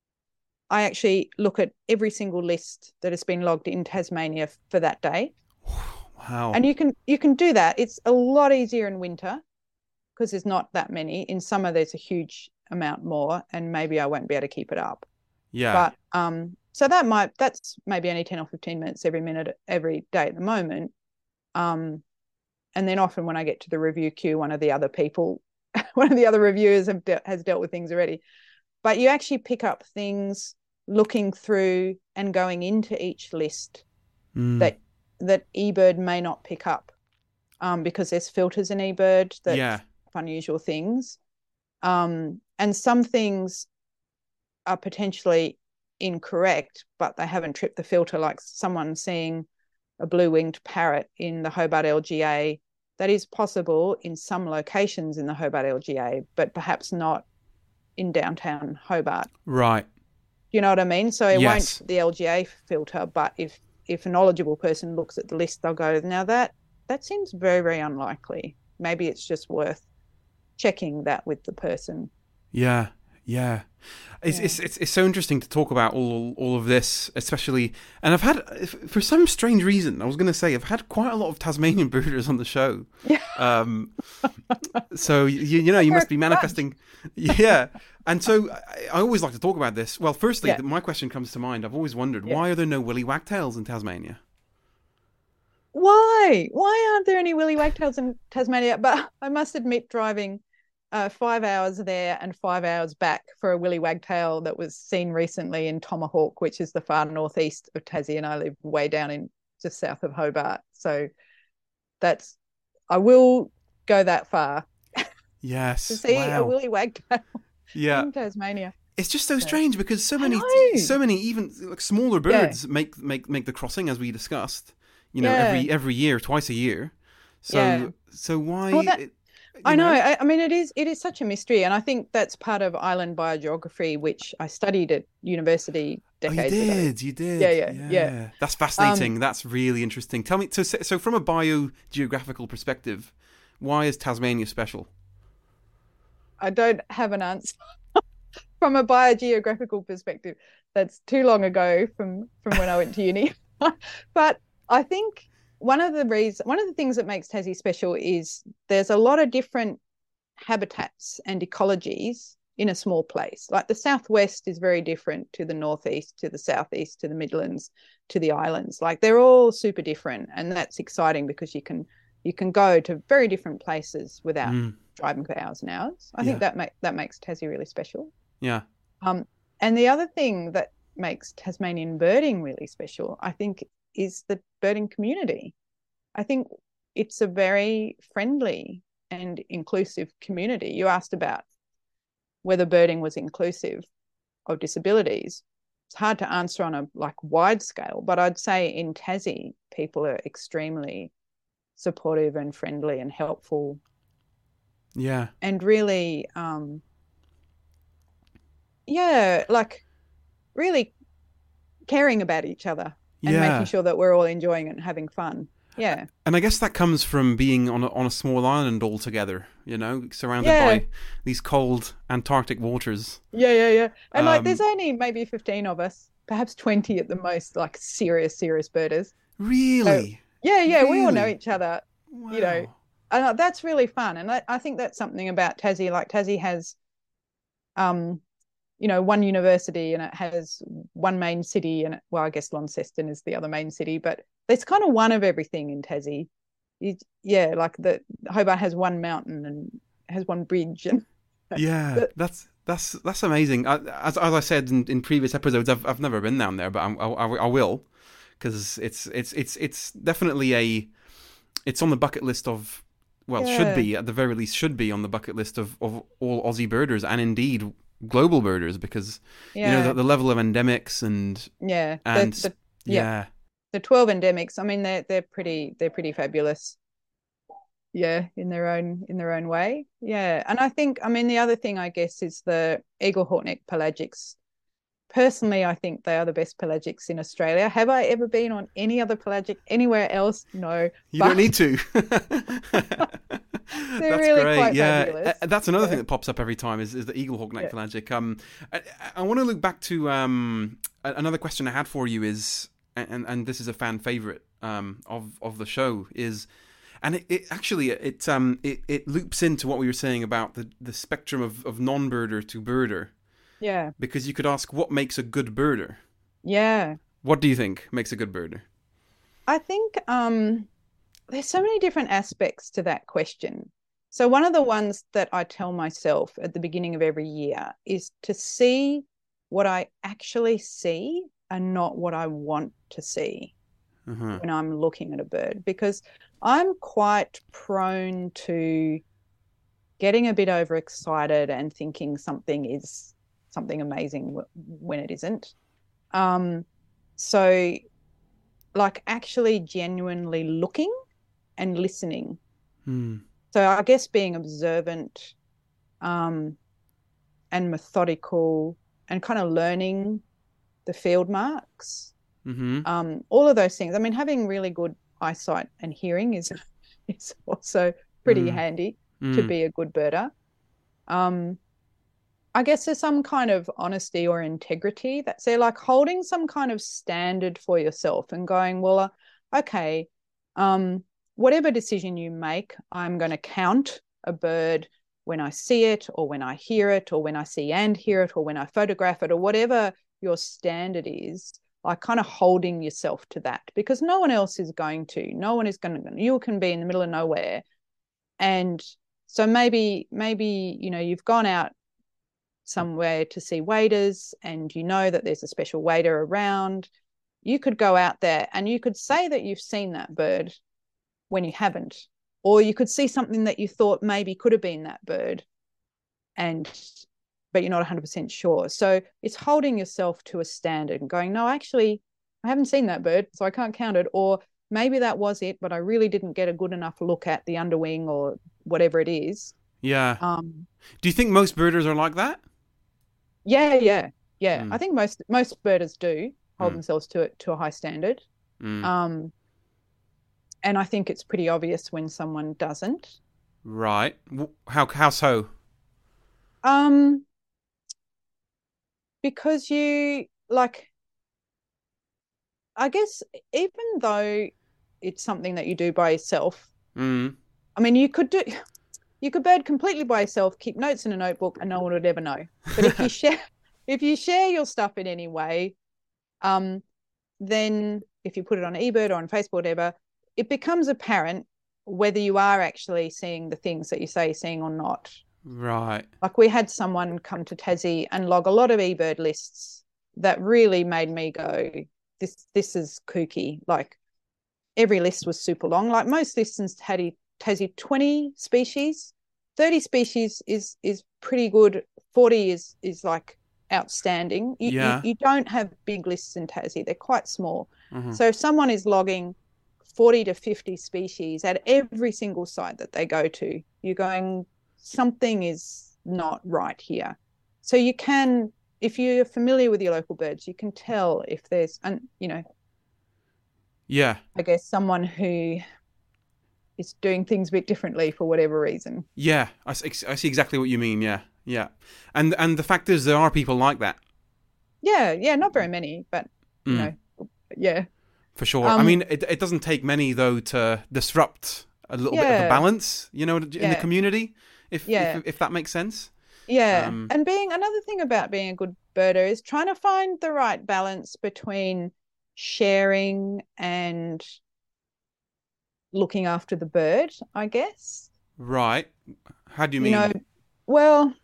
I actually look at every single list that has been logged in Tasmania for that day, Wow. and you can you can do that. It's a lot easier in winter because there's not that many. In summer, there's a huge amount more, and maybe I won't be able to keep it up. Yeah. But um, so that might that's maybe only ten or fifteen minutes every minute every day at the moment. Um, and then often when I get to the review queue, one of the other people, one of the other reviewers have de- has dealt with things already. But you actually pick up things looking through and going into each list Mm. that that eBird may not pick up, um, because there's filters in eBird that Yeah. unusual things, um, and some things are potentially incorrect, but they haven't tripped the filter. Like someone seeing a blue-winged parrot in the Hobart L G A, that is possible in some locations in the Hobart L G A, but perhaps not in downtown Hobart. Right. You know what I mean? So it Yes. won't the L G A filter, but if if a knowledgeable person looks at the list, they'll go, now that that seems very, very unlikely. Maybe it's just worth checking that with the person. Yeah. Yeah. It's, Yeah. it's it's it's so interesting to talk about all all of this, especially. And I've had, for some strange reason, I was going to say, I've had quite a lot of Tasmanian birders on the show. Yeah. Um, so you you know you must be manifesting, yeah. And so I, I always like to talk about this. Well, firstly, Yeah. my question comes to mind. I've always wondered, Yeah. why are there no willy wagtails in Tasmania? Why? Why aren't there any willy wagtails in Tasmania? But I must admit, driving uh, five hours there and five hours back for a willy wagtail that was seen recently in Tomahawk, which is the far northeast of Tassie, and I live way down in just south of Hobart. So that's I will go that far Yes. to see Wow. a willy wagtail Yeah. in Tasmania. It's just so Yeah. strange because so I many, know. so many even like smaller birds make, make make the crossing, as we discussed. You know, Yeah. every every year, twice a year. So Yeah. so why? Well, that- it- you I know. I, I mean, it is it is such a mystery, and I think that's part of island biogeography, which I studied at university Oh, you decades ago. did, you did. Yeah, yeah, yeah. That's fascinating. That's really interesting. Tell me, so so from a biogeographical perspective, why is Tasmania special? I don't have an answer from a biogeographical perspective. That's too long ago from from when I went to uni. But I think one of the reasons, one of the things that makes Tassie special is there's a lot of different habitats and ecologies in a small place. Like the southwest is very different to the northeast, to the southeast, to the Midlands, to the islands. Like they're all super different, and that's exciting because you can you can go to very different places without Mm, driving for hours and hours. I Yeah. think that make that makes Tassie really special. yeah. Um, and the other thing that makes Tasmanian birding really special, I think, is the birding community. I think it's a very friendly and inclusive community. You asked about whether birding was inclusive of disabilities. It's hard to answer on a like wide scale, but I'd say in Tassie, people are extremely supportive and friendly and helpful, Yeah. and really, um, yeah, like really caring about each other and Yeah. making sure that we're all enjoying it and having fun. Yeah. And I guess that comes from being on a, on a small island all together, you know, surrounded Yeah. by these cold Antarctic waters. Yeah, yeah, yeah. And like Um, there's only maybe fifteen of us, perhaps twenty at the most, like serious, serious birders. Really? Yeah, yeah, we all know Really? each other. Wow. you know, And that's really fun. And I, I think that's something about Tassie. Like Tassie has, um, you know, one university and it has one main city. And it, well, I guess Launceston is the other main city, but there's kind of one of everything in Tassie. You, yeah, like the Hobart has one mountain and has one bridge. And Yeah, But- that's that's that's amazing. I, as as I said in, in previous episodes, I've I've never been down there, but I'm, I I I will, because it's it's it's it's definitely a it's on the bucket list of, well, Yeah. should be at the very least should be on the bucket list of, of all Aussie birders, and indeed global birders because Yeah. you know the, the level of endemics and Yeah. and The, the, yeah. yeah. The twelve endemics, I mean, they're they're pretty they're pretty fabulous. Yeah, in their own in their own way. Yeah. And I think, I mean, the other thing I guess is the eagle hornneck pelagics. Personally, I think they are the best pelagics in Australia. Have I ever been on any other pelagic anywhere else? No. You don't need to. They're That's really great. quite Yeah, fabulous. Uh, that's another Yeah. thing that pops up every time is, is the eagle hawk neck Yeah. pelagic. Um, I, I want to look back to um a- another question I had for you is, and and this is a fan favorite um of of the show is. And it, it actually it um it, it loops into what we were saying about the, the spectrum of, of non-birder to birder. Yeah. Because you could ask what makes a good birder. Yeah. What do you think makes a good birder? I think um, there's so many different aspects to that question. So one of the ones that I tell myself at the beginning of every year is to see what I actually see and not what I want to see Uh-huh. when I'm looking at a bird, because I'm quite prone to getting a bit overexcited and thinking something is something amazing when it isn't. Um, so like actually genuinely looking and listening. Hmm. So I guess being observant um, and methodical and kind of learning the field marks, Mm-hmm. um, all of those things. I mean, having really good eyesight and hearing is is also pretty Mm. handy Mm. to be a good birder. Um, I guess there's some kind of honesty or integrity that's there, like holding some kind of standard for yourself and going, well, uh, okay, um, whatever decision you make, I'm going to count a bird when I see it or when I hear it or when I see and hear it or when I photograph it or whatever your standard is, like kind of holding yourself to that, because no one else is going to. No one is going to. You can be in the middle of nowhere. And so maybe, maybe, you know, you've gone out somewhere to see waders and you know that there's a special wader around. You could go out there and you could say that you've seen that bird when you haven't, or you could see something that you thought maybe could have been that bird, and but you're not one hundred percent sure. So it's holding yourself to a standard and going, no, actually, I haven't seen that bird, so I can't count it. Or maybe that was it, but I really didn't get a good enough look at the underwing or whatever it is. Yeah. Um, Do you think most birders are like that? yeah, yeah, yeah. Mm. I think most most birders do hold Mm. themselves to it to a high standard. Mm. Um, and I think it's pretty obvious when someone doesn't. Right. W- How how so? Um, because you like, I guess even though it's something that you do by yourself, Mm. I mean, you could do, you could bird completely by yourself, keep notes in a notebook, and no one would ever know. But if you share, if you share your stuff in any way, um, then if you put it on eBird or on Facebook, whatever, it becomes apparent whether you are actually seeing the things that you say you're seeing or not. Right. Like we had someone come to Tassie and log a lot of eBird lists that really made me go, this this is kooky. Like every list was super long. Like most lists in Tassie, Tassie twenty species, thirty species is is pretty good. forty is is like outstanding. You, Yeah. you, you don't have big lists in Tassie. They're quite small. Mhm. So if someone is logging forty to fifty species at every single site that they go to, you're going, something is not right here. So you can, if you're familiar with your local birds, you can tell if there's, and you know, Yeah. I guess someone who is doing things a bit differently for whatever reason. Yeah. I, s- I see exactly what you mean. Yeah. Yeah. And and the fact is, there are people like that. Yeah, yeah, not very many, but you Mm. know, yeah. For sure. Um, I mean, it it doesn't take many though to disrupt a little bit of Yeah. a balance, you know, in the Yeah. community. If Yeah. if, if that makes sense. Yeah. Um, And being another thing about being a good birder is trying to find the right balance between sharing and looking after the bird, I guess. Right. How do you You mean? know, well,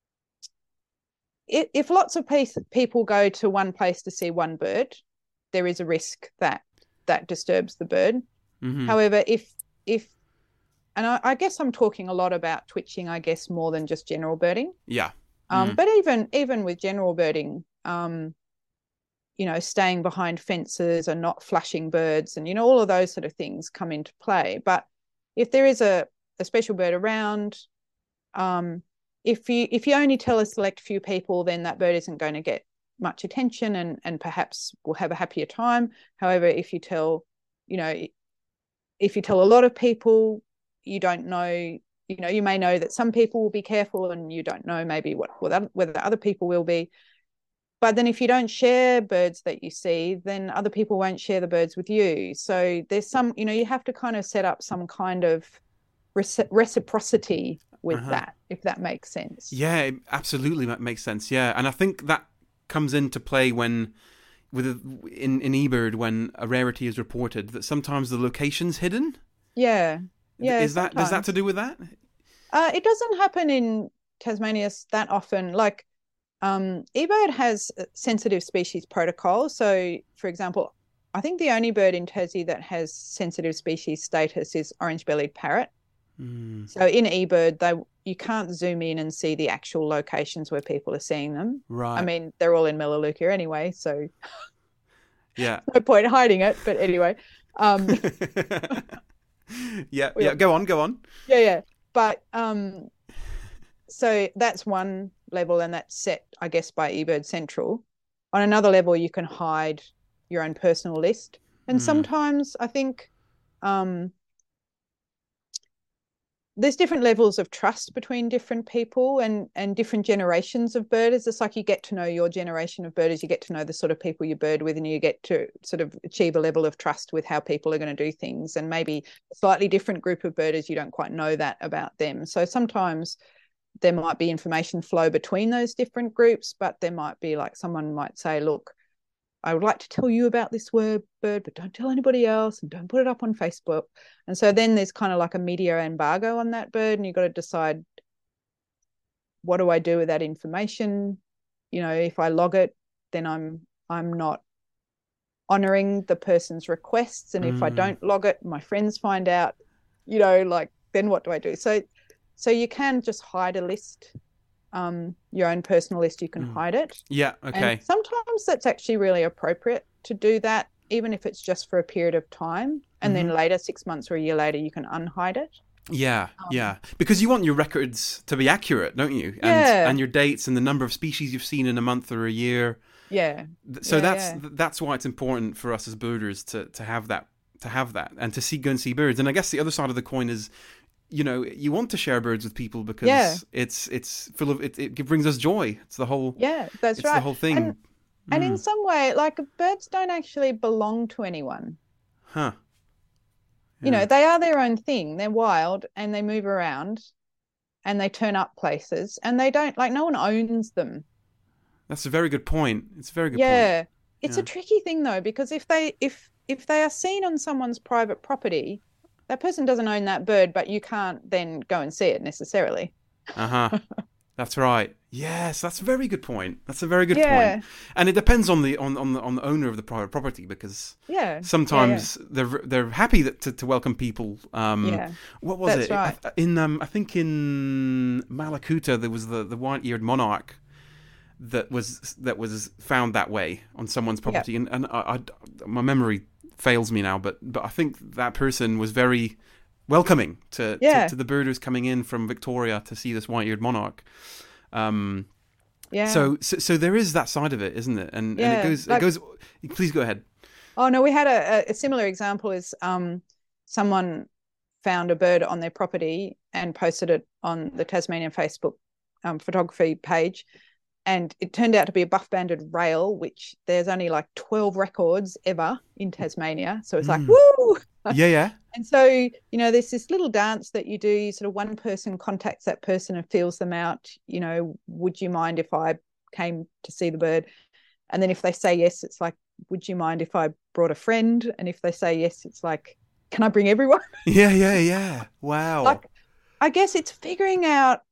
i- if lots of pe- people go to one place to see one bird, there is a risk that that disturbs the bird. Mhm. However, if if and I, I guess I'm talking a lot about twitching, I guess, more than just general birding. Yeah. Um, Mm. but even even with general birding, um, you know, staying behind fences and not flushing birds, and you know, all of those sort of things come into play. But if there is a, a special bird around, um, if you if you only tell a select few people, then that bird isn't going to get much attention, and and perhaps will have a happier time. However, if you tell, you know, if you tell a lot of people, you don't know. You know, you may know that some people will be careful, and you don't know maybe what whether other people will be. But then if you don't share birds that you see, then other people won't share the birds with you. So there's some, you know, you have to kind of set up some kind of reciprocity with Uh-huh. that, if that makes sense. Yeah, it absolutely that makes sense. Yeah, and I think that comes into play when, with a, in in eBird, when a rarity is reported, that sometimes the location's hidden. Yeah, yeah. Is that does that Sometimes. to do with that? Uh, it doesn't happen in Tasmania that often. Like, um, eBird has sensitive species protocol. So, for example, I think the only bird in Tassie that has sensitive species status is orange-bellied parrot. Mm. So in eBird, they you can't zoom in and see the actual locations where people are seeing them. Right. I mean, they're all in Melaleuca anyway, so Yeah. no point hiding it. But anyway, um, yeah, yeah. Go on, go on. Yeah, yeah. But um, so that's one level, and that's set, I guess, by eBird Central. On another level, you can hide your own personal list, and Mm. sometimes I think um, there's different levels of trust between different people and and different generations of birders. It's like you get to know your generation of birders, you get to know the sort of people you bird with, and you get to sort of achieve a level of trust with how people are going to do things. And maybe a slightly different group of birders, you don't quite know that about them. So sometimes there might be information flow between those different groups, but there might be like someone might say, look, I would like to tell you about this word bird, but don't tell anybody else, and don't put it up on Facebook. And so then there's kind of like a media embargo on that bird, and you've got to decide, what do I do with that information? You know, if I log it, then I'm I'm not honoring the person's requests. And mm. if I don't log it, my friends find out, you know, like, then what do I do? So so you can just hide a list. Um, your own personal list, you can mm. hide it. Yeah, okay. And sometimes that's actually really appropriate to do that, even if it's just for a period of time. And mm-hmm. then later, six months or a year later, you can unhide it. Yeah, um, yeah. Because you want your records to be accurate, don't you? And, yeah. And your dates and the number of species you've seen in a month or a year. Yeah. So yeah, that's yeah. that's why it's important for us as birders to, to have that to have that and to see go and see birds. And I guess the other side of the coin is, you know, you want to share birds with people because yeah. it's it's full of it, it brings us joy. It's the whole yeah that's it's right the whole thing. And, mm. and in some way, like, birds don't actually belong to anyone. Huh. Yeah. You know, they are their own thing. They're wild and they move around and they turn up places, and they don't, like, no one owns them. That's a very good point. It's a very good yeah. point. It's yeah. a tricky thing though, because if they if if they are seen on someone's private property, that person doesn't own that bird, but you can't then go and see it necessarily. Uh-huh. That's right. Yes, that's a very good point. That's a very good yeah. point. And it depends on the on, on the on the owner of the private property, because yeah. sometimes yeah, yeah. they're they're happy that, to to welcome people. Um, yeah. What was that's it? Right. In um, I think in Malakuta there was the, the white-eared monarch that was that was found that way on someone's property, yeah. and and I, I, my memory fails me now, but but I think that person was very welcoming to, yeah. to, to the birders coming in from Victoria to see this white-eared monarch. Um, yeah. So, so so there is that side of it, isn't it? And yeah. and it goes like, it goes. Please go ahead. Oh no, we had a, a similar example. Is um someone found a bird on their property and posted it on the Tasmanian Facebook um, photography page. And it turned out to be a buff-banded rail, which there's only like twelve records ever in Tasmania. So it's mm. like, woo! Yeah, yeah. And so, you know, there's this little dance that you do. Sort of one person contacts that person and feels them out. You know, would you mind if I came to see the bird? And then if they say yes, it's like, would you mind if I brought a friend? And if they say yes, it's like, can I bring everyone? Yeah, yeah, yeah. Wow. Like, I guess it's figuring out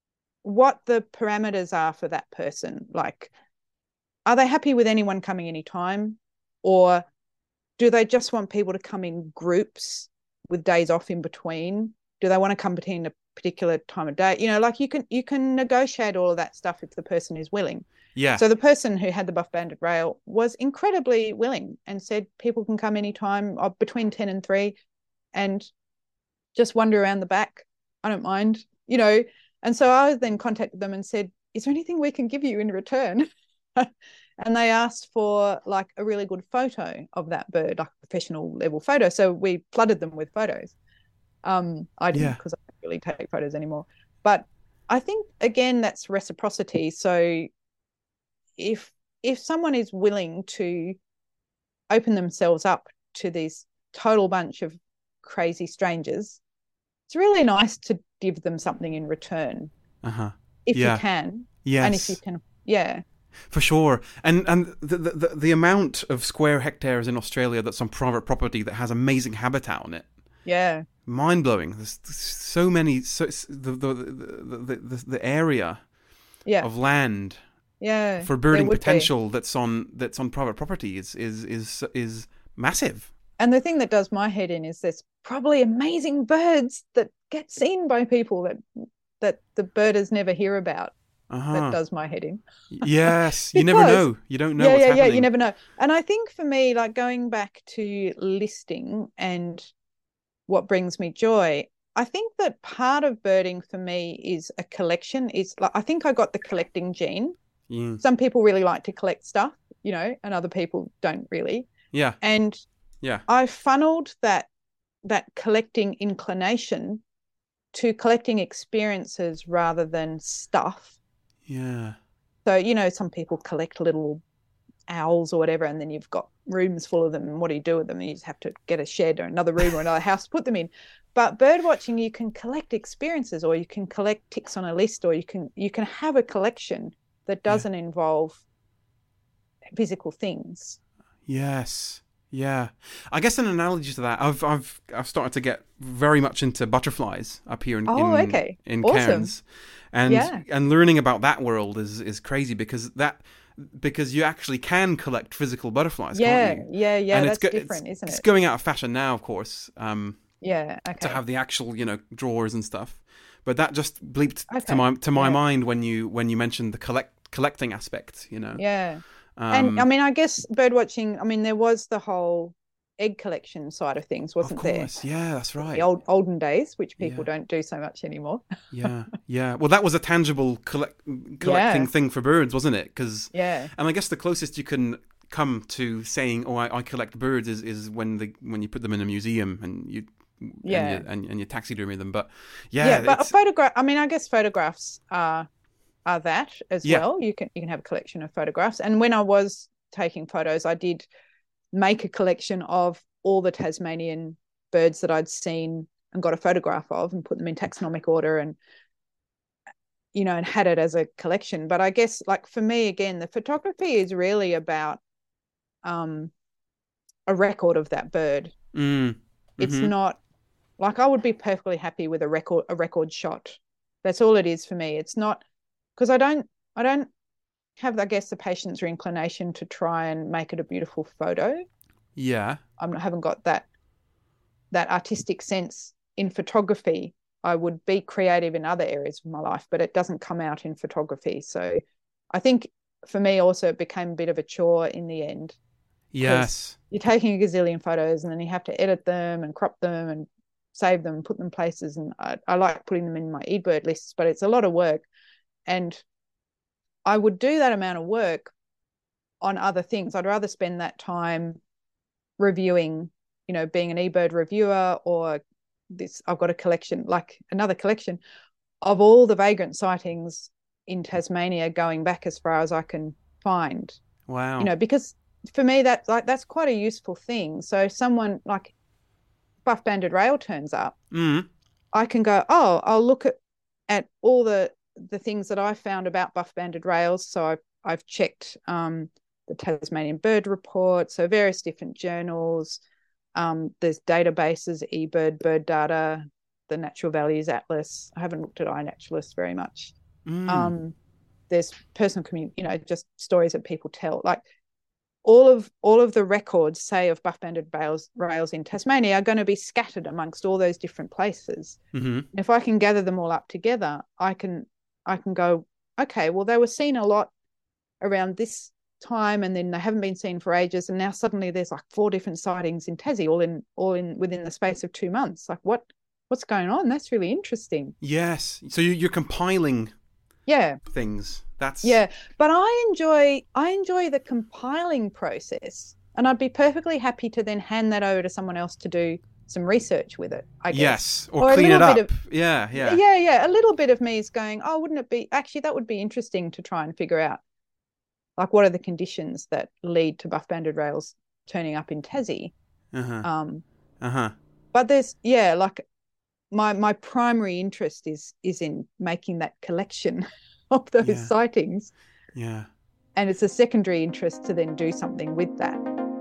what the parameters are for that person. Like, are they happy with anyone coming anytime, or do they just want people to come in groups with days off in between? Do they want to come between particular time of day. You know, like you can you can negotiate all of that stuff if the person is willing. Yeah. So the person who had the buff-banded rail was incredibly willing and said people can come anytime uh, between ten and three and just wander around the back. I don't mind, you know. And so I then contacted them and said, is there anything we can give you in return? And they asked for like a really good photo of that bird, like a professional level photo. So we flooded them with photos. Um, I didn't because yeah. I don't really take photos anymore. But I think, again, that's reciprocity. So if if someone is willing to open themselves up to this total bunch of crazy strangers, it's really nice to give them something in return. Uh-huh. If yeah. you can. Yes. And if you can, yeah. For sure. And and the, the the amount of square hectares in Australia that's on private property that has amazing habitat on it. Yeah. Mind blowing. There's so many. So the the the the, the area. Yeah. Of land. Yeah. For birding potential be. that's on that's on private property is is is is massive. And the thing that does my head in is there's probably amazing birds that get seen by people that that the birders never hear about. Uh-huh. That does my head in. Yes. You never know. You don't know yeah, what's yeah, happening. Yeah, you never know. And I think for me, like going back to listing and what brings me joy, I think that part of birding for me is a collection. Is like I think I got the collecting gene. Yeah. Some people really like to collect stuff, you know, and other people don't really. Yeah. And yeah. I funneled that that collecting inclination to collecting experiences rather than stuff. Yeah. So, you know, some people collect little owls or whatever, and then you've got rooms full of them. And what do you do with them? You just have to get a shed or another room or another house to put them in. But bird watching, you can collect experiences, or you can collect ticks on a list, or you can you can have a collection that doesn't yeah. involve physical things. Yes. Yeah. I guess an analogy to that, I've I've I've started to get very much into butterflies up here in oh, in, okay. in awesome. Cairns. And yeah. and learning about that world is, is crazy because that because you actually can collect physical butterflies, yeah, can't you? Yeah, yeah, and that's it's go- different, it's, isn't it? It's going out of fashion now, of course. Um, yeah, okay. To have the actual, you know, drawers and stuff. But that just bleeped okay. to my to my yeah. mind when you when you mentioned the collect collecting aspect, you know. Yeah. Um, and I mean, I guess bird watching, I mean, there was the whole egg collection side of things, wasn't there? Of course, there? yeah, that's right. The old olden days, which people yeah. don't do so much anymore. yeah, yeah. Well, that was a tangible collect, collecting yeah. thing for birds, wasn't it? Because yeah, and I guess the closest you can come to saying, "Oh, I, I collect birds," is, is when the when you put them in a museum and you yeah and you, and, and you taxidermy them. But yeah, yeah, but a photograph. I mean, I guess photographs are are that as yeah. well. You can you can have a collection of photographs. And when I was taking photos, I did make a collection of all the Tasmanian birds that I'd seen and got a photograph of and put them in taxonomic order and, you know, and had it as a collection. But I guess, like, for me, again, the photography is really about um, a record of that bird. Mm. Mm-hmm. It's not, like, I would be perfectly happy with a record, a record shot. That's all it is for me. It's not, because I don't, I don't have, I guess, the patience or inclination to try and make it a beautiful photo. Yeah. I'm, I haven't got that that artistic sense in photography. I would be creative in other areas of my life, but it doesn't come out in photography. So I think for me also it became a bit of a chore in the end. Yes. You're taking a gazillion photos and then you have to edit them and crop them and save them, put them places. And I, I like putting them in my eBird lists, but it's a lot of work. And I would do that amount of work on other things. I'd rather spend that time reviewing, you know, being an eBird reviewer, or this, I've got a collection, like another collection of all the vagrant sightings in Tasmania going back as far as I can find. Wow. You know, because for me, that like that's quite a useful thing. So if someone like buff-banded rail turns up, mm. I can go, oh, I'll look at at all the the things that I found about buff-banded rails. So I've I've checked um the Tasmanian Bird Report, so various different journals. Um, there's databases, eBird, Bird Data, the Natural Values Atlas. I haven't looked at iNaturalist very much. Mm. Um, there's personal community, you know, just stories that people tell. Like, all of all of the records, say, of buff-banded rails, rails in Tasmania are going to be scattered amongst all those different places. Mm-hmm. If I can gather them all up together, I can I can go, okay, well, they were seen a lot around this time, and then they haven't been seen for ages, and now suddenly there's like four different sightings in Tassie, all in all in within the space of two months. Like, what what's going on? That's really interesting. Yes. So you- you're compiling Yeah. things. That's Yeah, but I enjoy I enjoy the compiling process, and I'd be perfectly happy to then hand that over to someone else to do some research with it, I guess. Yes, or, Or a clean it little up. bit of- yeah, yeah, Yeah, yeah. A little bit of me is going, oh, wouldn't it be actually that would be interesting to try and figure out, like, what are the conditions that lead to buff-banded rails turning up in Tassie? Uh-huh. Um, Uh-huh. but there's yeah, like my my primary interest is is in making that collection of those Yeah. sightings. Yeah. And it's a secondary interest to then do something with that.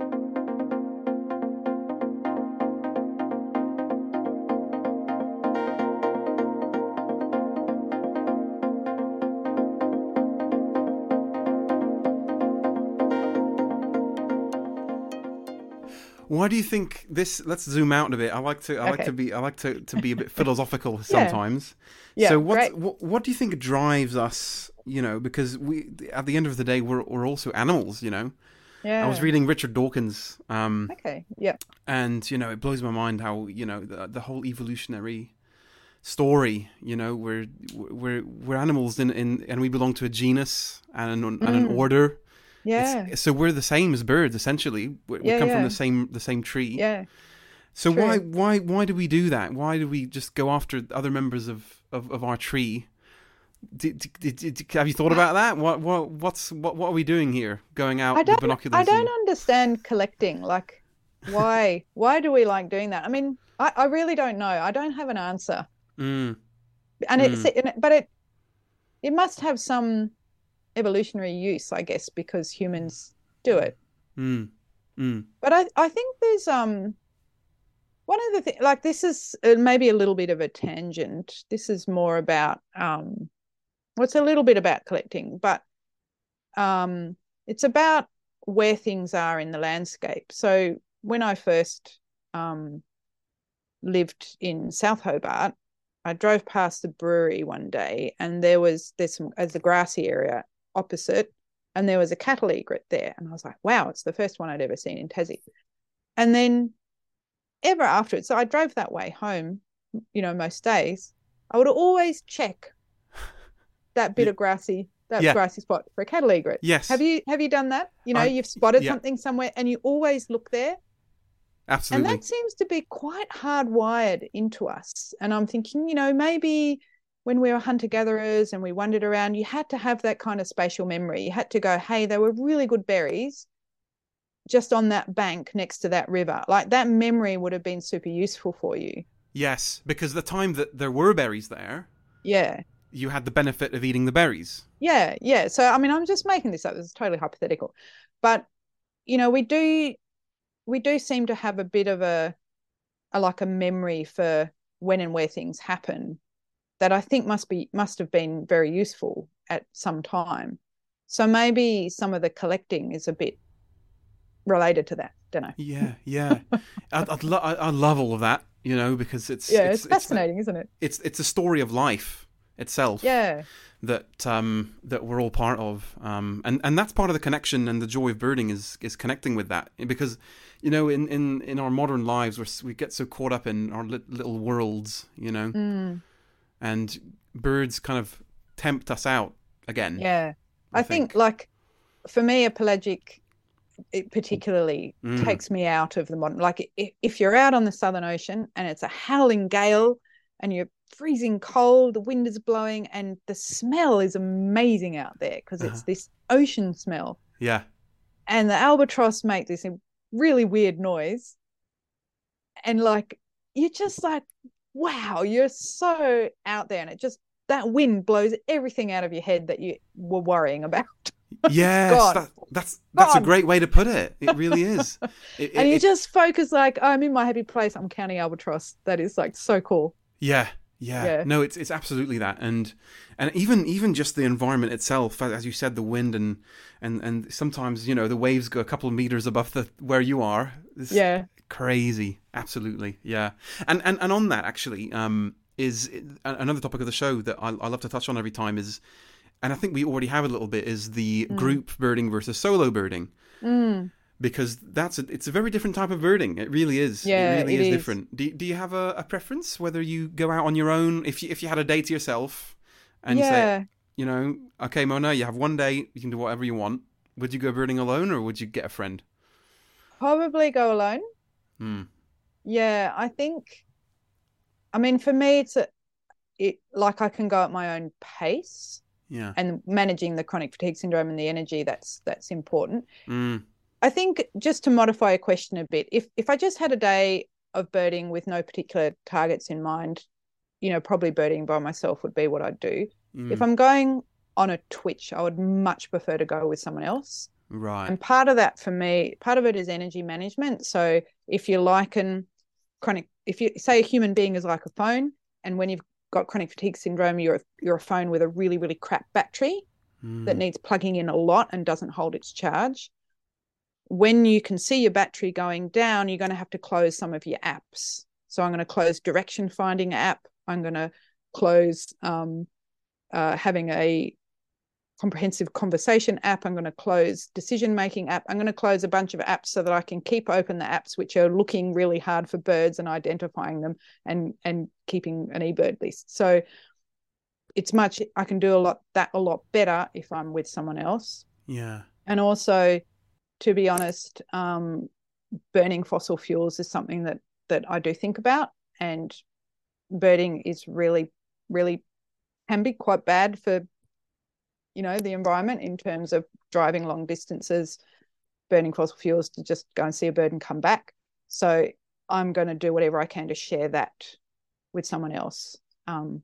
Why do you think this? Let's zoom out a bit. I like to. I like Okay. to be. I like to, to be a bit philosophical sometimes. Yeah, So what, great. what? What do you think drives us? You know, because we, at the end of the day, we're we're also animals. You know. Yeah. I was reading Richard Dawkins, um, Okay. Yeah. and you know, it blows my mind how you know the the whole evolutionary story. You know, we're we're we're animals in, in and we belong to a genus and an, and an Mm. order. Yeah. It's, so we're the same as birds, essentially. We, we Yeah, come from yeah. the same the same tree. Yeah. So True. why why why do we do that? Why do we just go after other members of, of, of our tree? Did, did, did, did- have you thought about that? What what what's what what are we doing here? Going out I with don't. binoculars? I don't and- understand collecting. Like, why? why do we like doing that? I mean, I, I really don't know. I don't have an answer. Mm, And Mm. it's and it- but it it must have some evolutionary use, I guess, because humans do it. mm, mm. But I I think there's um one of the things, like, this is uh, maybe a little bit of a tangent. This is more about um well, it's a little bit about collecting, but um it's about where things are in the landscape. So when I first um lived in South Hobart, I drove past the brewery one day, and there was there's some as a grassy area opposite, and there was a cattle egret there, and I was like, wow, it's the first one I'd ever seen in Tassie. And then ever after it, so I drove that way home, you know, most days, I would always check that bit of grassy that Yeah. grassy spot for a cattle egret. Yes. Have you have you done that? You know, I- you've spotted yeah. something somewhere and you always look there. Absolutely. And that seems to be quite hardwired into us. And I'm thinking, you know, maybe when we were hunter-gatherers and we wandered around, you had to have that kind of spatial memory. You had to go, hey, there were really good berries just on that bank next to that river. Like, that memory would have been super useful for you. Yes, because the time that there were berries there, Yeah. you had the benefit of eating the berries. Yeah. Yeah. So, I mean, I'm just making this up. This is totally hypothetical. But, you know, we do we do seem to have a bit of a, a like a memory for when and where things happen that I think must be must have been very useful at some time. So maybe some of the collecting is a bit related to that. Don't know. Yeah, yeah. I'd, I'd lo- I, I love all of that, you know, because it's Yeah, it's, it's fascinating, isn't it? It's it's a story of life itself. Yeah. That um that we're all part of, um and and that's part of the connection and the joy of birding is is connecting with that, because you know in in in our modern lives we're, we get so caught up in our li- little worlds, you know, Mm, and birds kind of tempt us out again. yeah. I, I think, think. like, for me, a pelagic, it particularly Mm. takes me out of the modern. Like, if, if you're out on the Southern Ocean and it's a howling gale and you're freezing cold, the wind is blowing, and the smell is amazing out there because it's Uh-huh. this ocean smell. Yeah, And the albatross make this really weird noise. And, like, you're just like, wow, you're so out there. And it just, that wind blows everything out of your head that you were worrying about. yes, gone. that, that's that's a Gone. great way to put it. It really is. It, And it- you it- just focus like, I'm in my happy place. I'm counting albatross. That is, like, so cool. yeah, Yeah, Yeah. no, it's it's absolutely that, and and even even just the environment itself, as you said, the wind and and and sometimes you know the waves go a couple of meters above the where you are. It's Yeah. crazy, absolutely, yeah. And and and on that actually, um, is another topic of the show that I, I love to touch on every time is, and I think we already have a little bit, is the Mm. group birding versus solo birding. Mm. Because that's a, it's a very different type of birding. It really is. Yeah, it really it is, is. different. Do do you have a, a preference whether you go out on your own? If you if you had a day to yourself, and you Yeah. say, you know, okay, Mona, you have one day, you can do whatever you want. Would you go birding alone, or would you get a friend? Probably go alone. Hmm. Yeah, I think. I mean, for me, it's a, it like I can go at my own pace, Yeah. and managing the chronic fatigue syndrome and the energy, that's that's important. Mm. I think, just to modify a question a bit, if if I just had a day of birding with no particular targets in mind, you know, probably birding by myself would be what I'd do. Mm. If I'm going on a twitch, I would much prefer to go with someone else. Right. And part of that for me, part of it is energy management. So if you liken chronic, if you say a human being is like a phone, and when you've got chronic fatigue syndrome, you're you're a phone with a really, really crap battery Mm. that needs plugging in a lot and doesn't hold its charge. When you can see your battery going down, you're going to have to close some of your apps. So I'm going to close direction finding app. I'm going to close um, uh, having a comprehensive conversation app. I'm going to close decision making app. I'm going to close a bunch of apps so that I can keep open the apps which are looking really hard for birds and identifying them, and and keeping an eBird list. So it's much, I can do a lot that a lot better if I'm with someone else. Yeah. And also, to be honest, um, burning fossil fuels is something that that I do think about, and birding is really, really can be quite bad for, you know, the environment in terms of driving long distances, burning fossil fuels to just go and see a bird and come back. So I'm going to do whatever I can to share that with someone else. Um,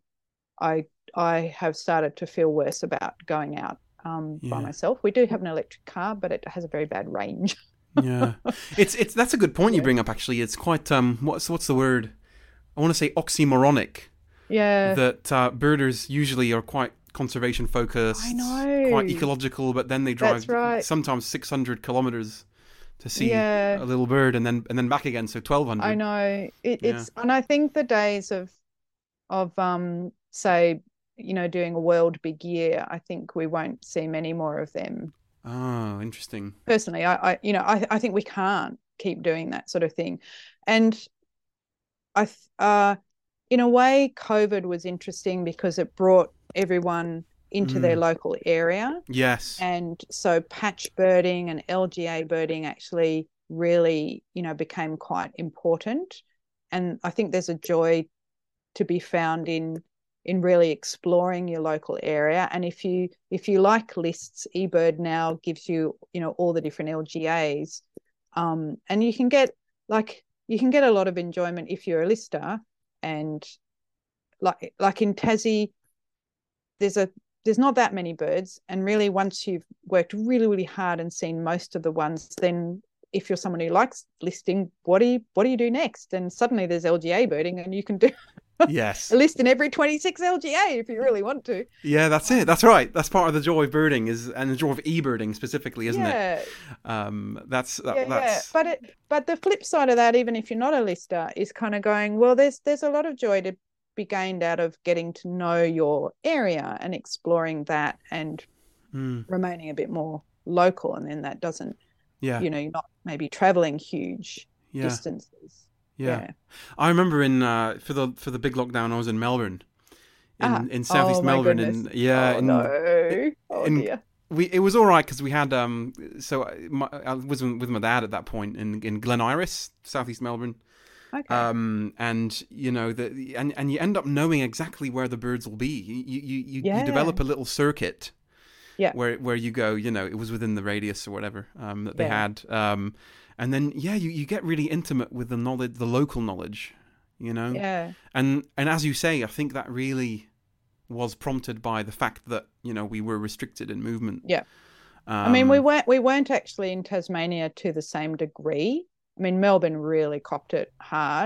I I have started to feel worse about going out um, Yeah. by myself. We do have an electric car, but it has a very bad range. Yeah. It's it's that's a good point you Yeah. bring up. Actually, it's quite um. What's what's the word? I want to say oxymoronic. Yeah. That uh, birders usually are quite conservation focused, I know. quite ecological, but then they drive That's right. sometimes six hundred kilometers to see Yeah. a little bird, and then and then back again, so twelve hundred. I know. It, Yeah. it's and I think the days of of um say, you know, doing a world big year, I think we won't see many more of them. Oh, interesting. Personally, I, I you know, I I think we can't keep doing that sort of thing. And I uh in a way, COVID was interesting because it brought everyone into their Mm. local area. Yes. And so patch birding and L G A birding actually really, you know, became quite important. And I think there's a joy to be found in in really exploring your local area. And if you if you like lists, eBird now gives you, you know, all the different L G As. Um, and you can get like you can get a lot of enjoyment if you're a lister. And like like in Tassie, there's a there's not that many birds, and really once you've worked really, really hard and seen most of the ones, then if you're someone who likes listing, what do you what do you do next? And suddenly there's L G A birding, and you can do Yes. a list in every twenty-six L G A if you really want to. Yeah, that's it. That's right. That's part of the joy of birding, is and the joy of e-birding specifically, isn't yeah, it? Um, that's that, yeah, that's yeah. But it but the flip side of that, even if you're not a lister, is kind of going, well, there's there's a lot of joy to be gained out of getting to know your area and exploring that, and mm, remaining a bit more local, and then that doesn't, yeah, you know, you're not maybe traveling huge yeah, distances. yeah. Yeah. I remember in uh, for the for the big lockdown, I was in Melbourne, in Ah. in southeast Oh, my Melbourne, goodness. and yeah, Oh, in, no. Oh, in- dear. we it was all right because we had um so I- my, I was with my dad at that point in in Glen Iris, southeast Melbourne. Okay. Um, and you know the and, and you end up knowing exactly where the birds will be. You you you, Yeah. you develop a little circuit, Yeah. where where you go. You know, it was within the radius or whatever um, that they Yeah. had. Um, and then yeah, you, you get really intimate with the knowledge, the local knowledge. You know, Yeah. and and as you say, I think that really was prompted by the fact that you know we were restricted in movement. Yeah. Um, I mean, we weren't we weren't actually in Tasmania to the same degree. I mean, Melbourne really copped it hard,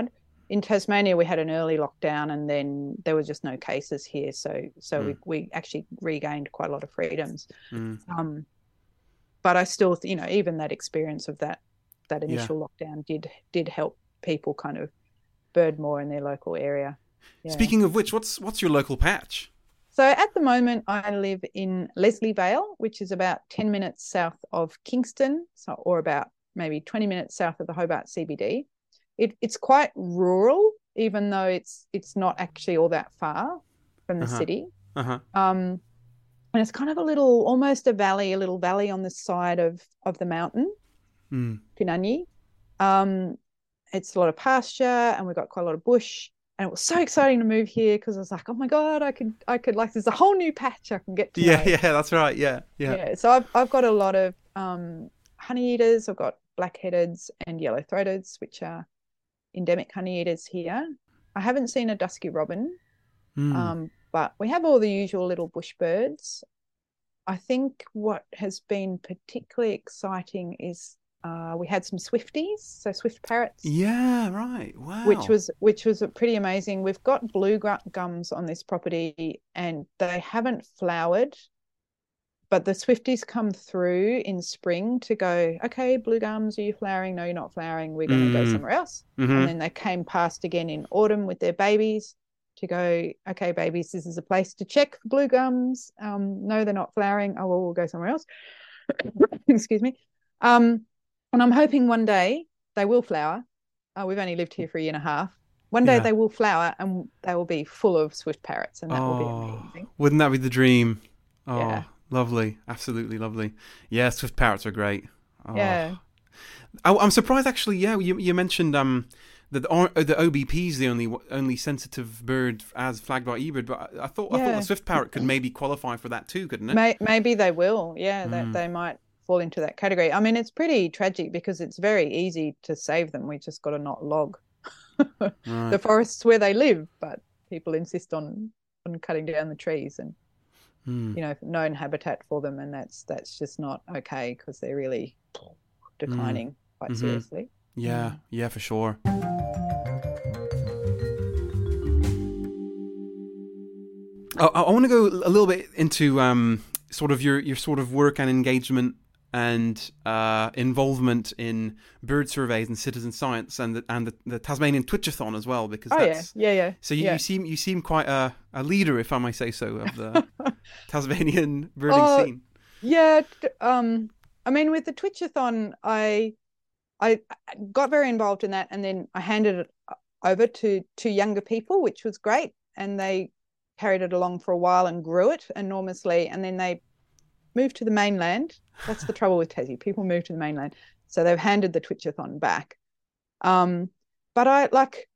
in Tasmania, we had an early lockdown, and then there were just no cases here. So, so mm. we we actually regained quite a lot of freedoms. Mm. Um, but I still, you know, even that experience of that that initial yeah. lockdown did did help people kind of bird more in their local area. Yeah. Speaking of which, what's what's your local patch? So at the moment, I live in Leslie Vale, which is about ten minutes south of Kingston, so or about maybe twenty minutes south of the Hobart C B D. It, it's quite rural, even though it's it's not actually all that far from the uh-huh. city. Uh-huh. Um, and it's kind of a little, almost a valley, a little valley on the side of, of the mountain, mm. Pinanyi. Um, it's a lot of pasture, and we've got quite a lot of bush. And it was so exciting to move here because I was like, oh my God, I could, I could like, there's a whole new patch I can get to. Yeah, know. yeah, that's right. Yeah, yeah. Yeah. So I've I've got a lot of um, honey eaters. I've got black-headeds and yellow-throateds, which are endemic honey eaters here. I haven't seen a dusky robin, mm. um, but we have all the usual little bush birds. I think what has been particularly exciting is uh, we had some swifties, so swift parrots. Yeah, right. Wow. Which was which was pretty amazing. We've got blue gums on this property, and they haven't flowered. But the swifties come through in spring to go, okay, blue gums, are you flowering? No, you're not flowering. We're going to mm. go somewhere else. Mm-hmm. And then they came past again in autumn with their babies to go, okay, babies, this is a place to check for blue gums. Um, no, they're not flowering. Oh, well, we'll go somewhere else. Excuse me. Um, and I'm hoping one day they will flower. Uh, we've only lived here for a year and a half. One day yeah. they will flower, and they will be full of swift parrots, and that oh, will be amazing. Wouldn't that be the dream? Oh. Yeah. Lovely, absolutely lovely. Yeah, swift parrots are great. Oh. Yeah, I, I'm surprised actually. Yeah, you you mentioned um that the, the O B P is the only only sensitive bird as flagged by eBird, but I, I thought yeah. I thought the swift parrot could maybe qualify for that too, couldn't it? May, maybe they will. Yeah, mm. they they might fall into that category. I mean, it's pretty tragic because it's very easy to save them. We just got to not log right. the forests where they live, but people insist on on cutting down the trees and. Mm. You know, known habitat for them, and that's that's just not okay because they're really declining mm. quite mm-hmm. seriously. Yeah, mm. yeah, for sure. I, I want to go a little bit into um, sort of your, your sort of work and engagement and uh, involvement in bird surveys and citizen science, and the, and the, the Tasmanian Twitchathon as well, because oh, that's yeah, yeah, yeah. So you, yeah. you seem you seem quite a, a leader, if I may say so, of the Tasmanian birding uh, scene. Yeah, um, I mean, with the Twitchathon, I I got very involved in that, and then I handed it over to to younger people, which was great, and they carried it along for a while and grew it enormously, and then they moved to the mainland. That's the trouble with Tassie. People move to the mainland. So they've handed the Twitchathon back. Um, but I like,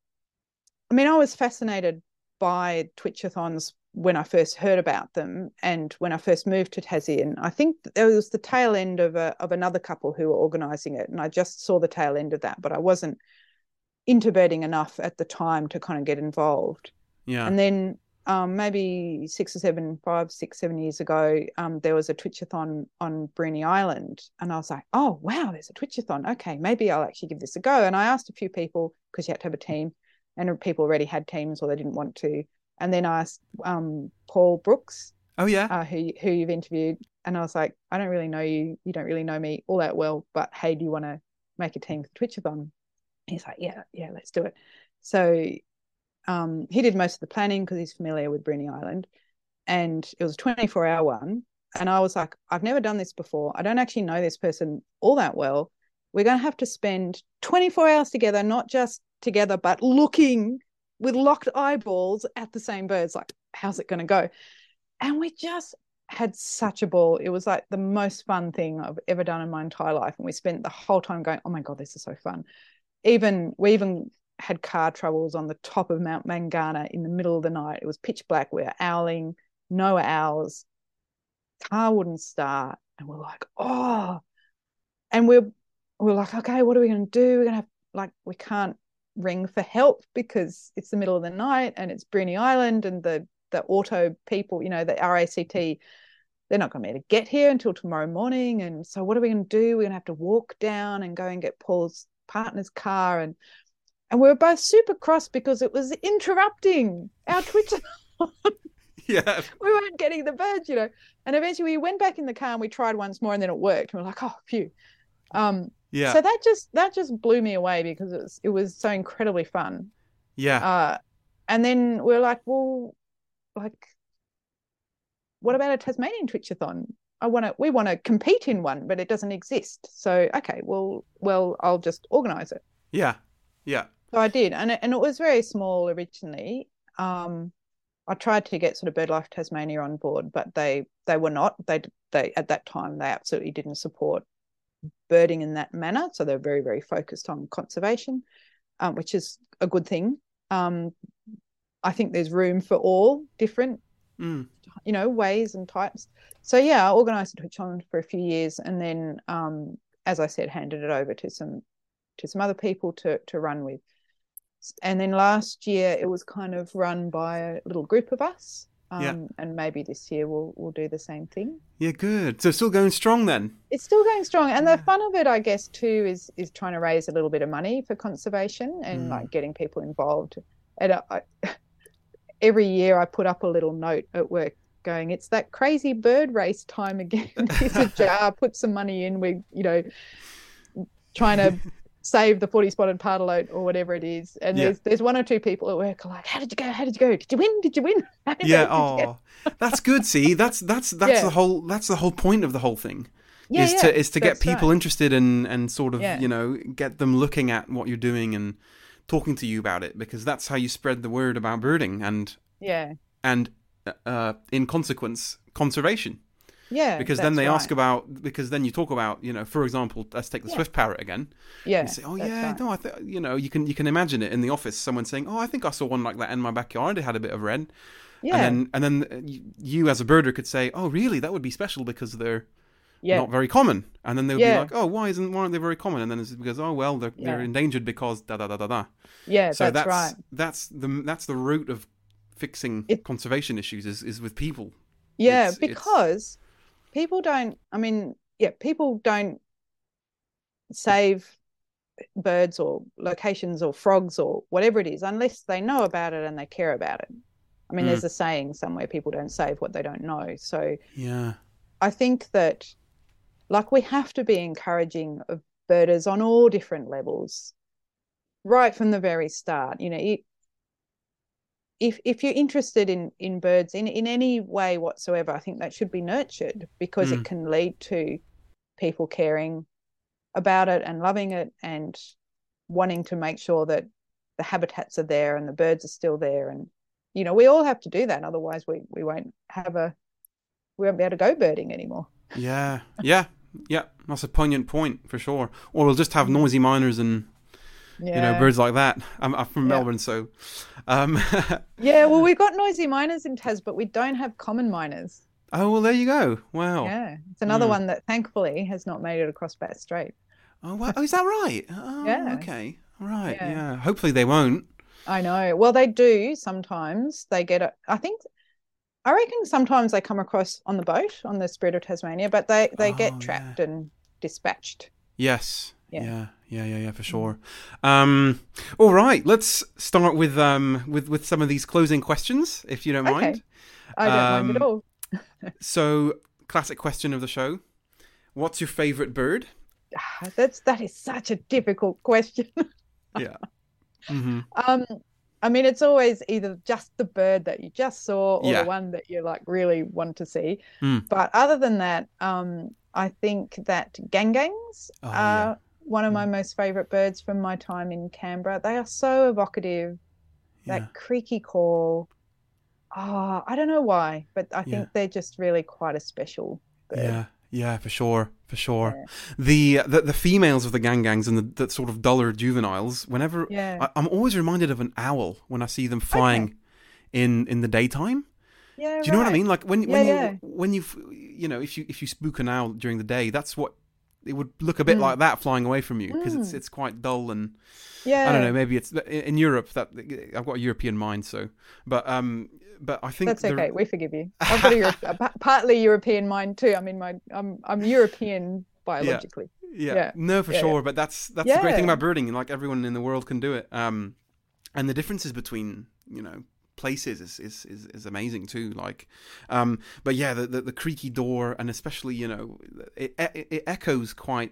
I mean, I was fascinated by Twitchathons when I first heard about them and when I first moved to Tassie. And I think there was the tail end of a, of another couple who were organising it. And I just saw the tail end of that, but I wasn't into birding enough at the time to kind of get involved. Yeah. And then Um, maybe six or seven, five, six, seven years ago, um, there was a Twitchathon on Bruny Island, and I was like, "Oh, wow, there's a Twitchathon. Okay, maybe I'll actually give this a go." And I asked a few people because you had to have a team, and people already had teams or they didn't want to. And then I asked um, Paul Brooks, oh yeah, uh, who who you've interviewed, and I was like, "I don't really know you. You don't really know me all that well, but hey, do you want to make a team for Twitchathon?" He's like, "Yeah, yeah, let's do it." So. Um, he did most of the planning because he's familiar with Bruny Island, and it was a twenty-four hour one. And I was like, I've never done this before. I don't actually know this person all that well. We're going to have to spend twenty-four hours together, not just together, but looking with locked eyeballs at the same birds. Like, how's it going to go? And we just had such a ball. It was like the most fun thing I've ever done in my entire life. And we spent the whole time going, oh my God, this is so fun. Even, we even had car troubles on the top of Mount Mangana in the middle of the night. It was pitch black. We were owling, no owls. Car wouldn't start. And we're like, oh. And we're, we're like, okay, what are we going to do? We're going to have, like, we can't ring for help because it's the middle of the night and it's Bruny Island, and the, the auto people, you know, the R A C T, they're not going to be able to get here until tomorrow morning. And so what are we going to do? We're going to have to walk down and go and get Paul's partner's car. And and we were both super cross because it was interrupting our Twitch. Yeah. We weren't getting the birds, you know. And eventually we went back in the car and we tried once more, and then it worked. And we're like, oh, phew. Um, yeah. So that just that just blew me away because it was it was so incredibly fun. Yeah. Uh, and then we we're like, well, like, what about a Tasmanian Twitchathon? I want to. We want to compete in one, but it doesn't exist. So okay, well, well, I'll just organise it. Yeah. Yeah. So I did, and it, and it was very small originally. Um, I tried to get sort of BirdLife Tasmania on board, but they they were not. They they at that time they absolutely didn't support birding in that manner. So they're very very focused on conservation, um, which is a good thing. Um, I think there's room for all different, mm. you know, ways and types. So yeah, I organised a Twitch-on for a few years, and then, um, as I said, handed it over to some to some other people to to run with. And then last year it was kind of run by a little group of us. Um, yeah. And maybe this year we'll we'll do the same thing. Yeah, good. So it's still going strong then? It's still going strong. And yeah. the fun of it, I guess, too, is is trying to raise a little bit of money for conservation and mm. like getting people involved. And I, every year I put up a little note at work going, it's that crazy bird race time again. Here's a jar, put some money in. We, you know, trying to save the forty spotted pardalote or whatever it is. And yeah. there's there's one or two people at work are like, how did you go? How did you go? Did you win? Did you win? Yeah. Oh, that's good. See, that's that's that's yeah. the whole that's the whole point of the whole thing. Yeah, is yeah, to is to get people right. interested and and sort of yeah. you know get them looking at what you're doing and talking to you about it, because that's how you spread the word about birding and yeah and uh, in consequence conservation. Yeah, because then they right. ask about, because then you talk about, you know, for example, let's take the yeah. swift parrot again. Yeah. And say, oh yeah, right. no, I th-, you know, you can you can imagine it in the office, someone saying, oh, I think I saw one like that in my backyard. It had a bit of red. Yeah. And then and then you, you as a birder could say, oh really, that would be special because they're yeah. not very common. And then they would yeah. be like, oh, why isn't why aren't they very common? And then it's because, oh well, they're yeah. they're endangered because da da da da da. Yeah, so that's, that's right. That's the that's the root of fixing it, conservation issues is is with people. Yeah, it's, because. It's, People don't, I mean, yeah, people don't save birds or locations or frogs or whatever it is unless they know about it and they care about it. I mean, mm. there's a saying somewhere, people don't save what they don't know. So yeah, I think that, like, we have to be encouraging of birders on all different levels right from the very start. You know, it, If if you're interested in, in birds in, in any way whatsoever, I think that should be nurtured because mm. it can lead to people caring about it and loving it and wanting to make sure that the habitats are there and the birds are still there. And, you know, we all have to do that. Otherwise we, we won't have a, we won't be able to go birding anymore. Yeah, yeah, yeah. That's a poignant point for sure. Or we'll just have noisy miners and, yeah. you know, birds like that. I'm, I'm from yeah. Melbourne, so... Um, yeah, well, we've got noisy miners in Tas, but we don't have common miners. Oh, well, there you go. Wow. Yeah, it's another mm. one that thankfully has not made it across Bass Strait. Oh, wow. Oh, is that right? Oh, yeah. Okay. Right, yeah. yeah. Hopefully they won't. I know. Well, they do sometimes. They get it. I think, I reckon sometimes they come across on the boat, on the Spirit of Tasmania, but they, they oh, get trapped yeah. and dispatched. Yes. Yeah. yeah, yeah, yeah, yeah, for sure. Um, all right, let's start with um with, with some of these closing questions, if you don't okay. mind. I don't um, mind at all. So, classic question of the show: what's your favourite bird? That's that is such a difficult question. yeah. Mm-hmm. Um, I mean, it's always either just the bird that you just saw or yeah. the one that you like really want to see. Mm. But other than that, um, I think that gangangs oh, are. Yeah. One of my most favourite birds from my time in Canberra. They are so evocative. Yeah. That creaky call. Oh, I don't know why, but I think yeah. they're just really quite a special bird. Yeah, yeah, for sure, for sure. Yeah. The, the the females of the gangangs and the, the sort of duller juveniles, whenever yeah. I, I'm always reminded of an owl when I see them flying okay. in, in the daytime. Yeah, Do you know right. what I mean? Like when yeah, when you yeah. when you you know if you if you spook an owl during the day, that's what. It would look a bit mm. like that flying away from you because mm. it's it's quite dull and yeah. I don't know, maybe it's in Europe that I've got a European mind, so but um but I think that's okay. We forgive you. I've got a, Euro- a partly European mind too. I mean, my I'm I'm European biologically. Yeah, yeah, no, for yeah, sure. yeah. But that's that's the great thing Yeah. about birding. Like everyone in the world can do it. Um, and the differences between you know places is is is, is amazing too. Like, um, but yeah, the, the the creaky door, and especially you know it it, it echoes quite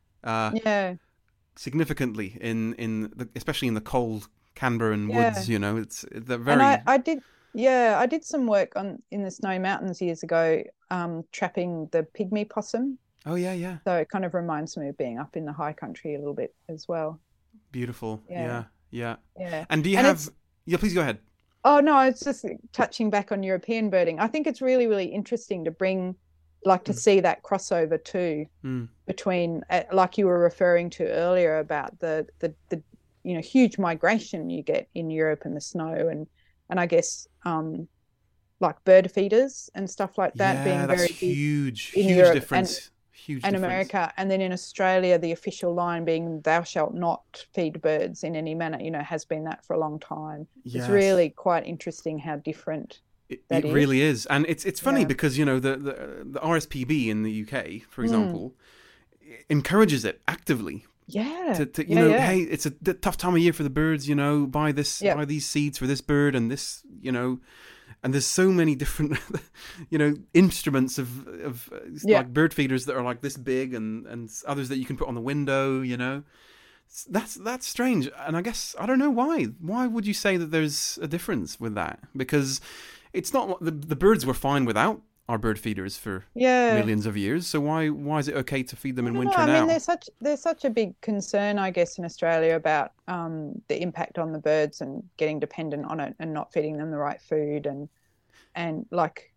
uh Yeah. significantly in in the, especially in the cold Canberran Yeah. woods. You know, it's they're And I, very I did, yeah, I did some work on in the Snowy Mountains years ago, um, trapping the pygmy possum. oh yeah yeah So it kind of reminds me of being up in the high country a little bit as well. beautiful Yeah, yeah yeah. yeah. And do you And have it's, yeah? Please go ahead. oh no, it's just touching back on European birding. I think it's really, really interesting to bring, like, to Mm, see that crossover too mm, between, uh, like you were referring to earlier about the the the you know huge migration you get in Europe and the snow and and I guess um like bird feeders and stuff like that yeah, being that's very big huge, in huge Europe and difference, huge and difference. America, and then in Australia, the official line being "Thou shalt not feed birds in any manner." You know, has been that for a long time. It's Yes, really quite interesting how different it, that it is. really is, and it's it's funny Yeah. because you know the, the the R S P B in the U K, for Mm. example, encourages it actively Yeah. to, to you Yeah. know, Yeah. hey, it's a d- tough time of year for the birds, you know, buy this, Yeah. buy these seeds for this bird and this, you know, and there's so many different, you know, instruments of of uh, Yeah. like bird feeders that are like this big, and and others that you can put on the window, you know. That's that's strange, and I guess I don't know why. Why would you say that there's a difference with that? Because it's not the the birds were fine without our bird feeders for Yeah. millions of years. So why why is it okay to feed them I in don't know. winter I mean, now? there's such there's such a big concern, I guess, in Australia about um, the impact on the birds and getting dependent on it and not feeding them the right food and and like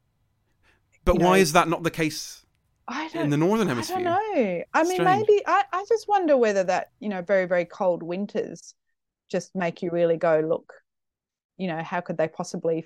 But you why know is that not the case I in don't the northern I don't hemisphere? know. I mean, Strange. maybe I, I just wonder whether that, you know, very, very cold winters just make you really go, look, you know, how could they possibly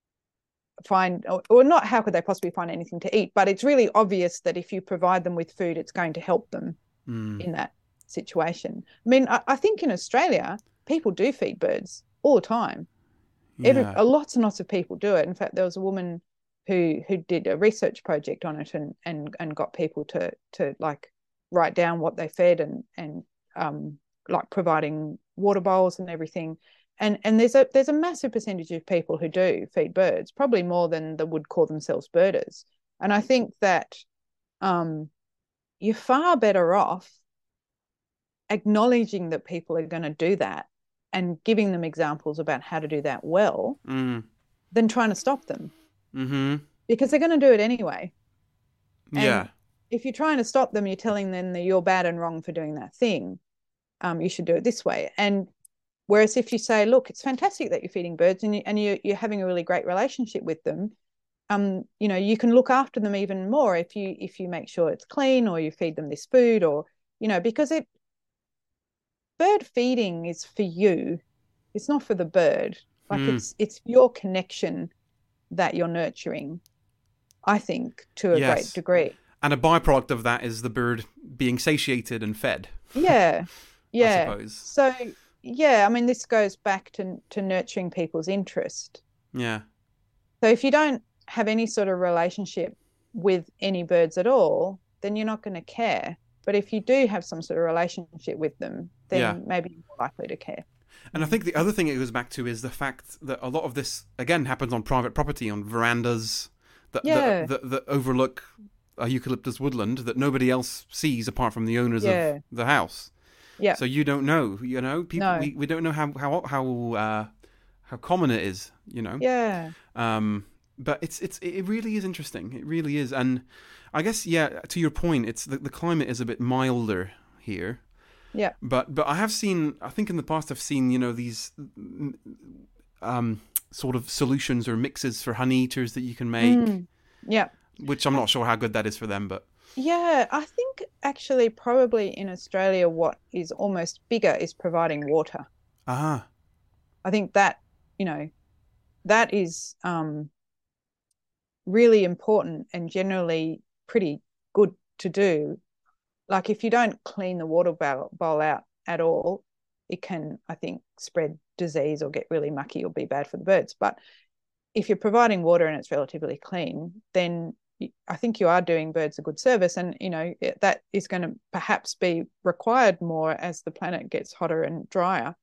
find or, or not how could they possibly find anything to eat? But it's really obvious that if you provide them with food, it's going to help them Mm, in that situation. I mean, I, I think in Australia, people do feed birds all the time. Every yeah. a lots and lots of people do it. In fact, there was a woman who who did a research project on it and and and got people to to like write down what they fed and and um like providing water bowls and everything. And and there's a there's a massive percentage of people who do feed birds, probably more than that would call themselves birders. And I think that um you're far better off acknowledging that people are going to do that and giving them examples about how to do that well Mm, than trying to stop them mm-hmm. because they're going to do it anyway. And Yeah. if you're trying to stop them, you're telling them that you're bad and wrong for doing that thing. Um, you should do it this way. And whereas if you say, look, it's fantastic that you're feeding birds and, you, and you, you're having a really great relationship with them, um, you know, you can look after them even more if you if you make sure it's clean or you feed them this food or, you know, because it bird feeding is for you. It's not for the bird. Like Mm, it's it's your connection that you're nurturing, I think, to a great yes. degree. And a byproduct of that is the bird being satiated and fed, Yeah. I Yeah. suppose. So yeah, I mean this goes back to to nurturing people's interest. Yeah. So if you don't have any sort of relationship with any birds at all, then you're not going to care. But if you do have some sort of relationship with them, Yeah. then maybe you're more likely to care. And I Mm. think the other thing it goes back to is the fact that a lot of this, again, happens on private property, on verandas that, that, Yeah. that, that overlook a eucalyptus woodland that nobody else sees apart from the owners Yeah. of the house. Yeah. So you don't know, you know, people, No. we, we don't know how, how, how, uh, how common it is, you know? Yeah. Um, but it's, it's, it really is interesting. It really is. And I guess, yeah, to your point, it's the, the climate is a bit milder here. Yeah. But but I have seen, I think in the past I've seen, you know, these um, sort of solutions or mixes for honey eaters that you can make, Mm. Yeah. which I'm not sure how good that is for them, but Yeah. I think actually, probably in Australia, what is almost bigger is providing water. ah, I think that, you know, that is um, really important and generally pretty good to do. Like if you don't clean the water bowl, bowl out at all, it can, I think, spread disease or get really mucky or be bad for the birds. But if you're providing water and it's relatively clean, then I think you are doing birds a good service, and you know it, that is going to perhaps be required more as the planet gets hotter and drier.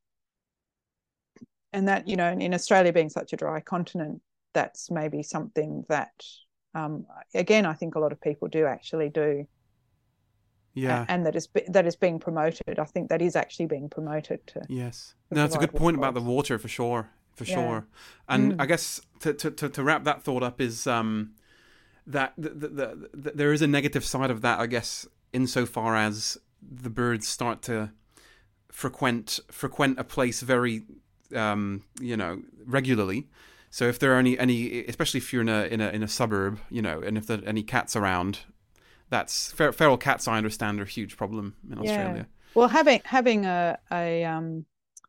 And that, you know, in Australia being such a dry continent, that's maybe something that, um, again, I think a lot of people do actually do. Yeah, and that is that is being promoted. I think that is actually being promoted. To yes, no, that's a good point about the water for sure, for yeah. sure. And mm. I guess to, to to wrap that thought up is um, that the, the, the, the, there is a negative side of that, I guess, insofar as the birds start to frequent frequent a place very, um, you know, regularly. So if there are any any, especially if you're in a in a in a suburb, you know, and if there are any cats around. That's fer- feral cats. I understand are a huge problem in Australia. Yeah. Well, having having a a um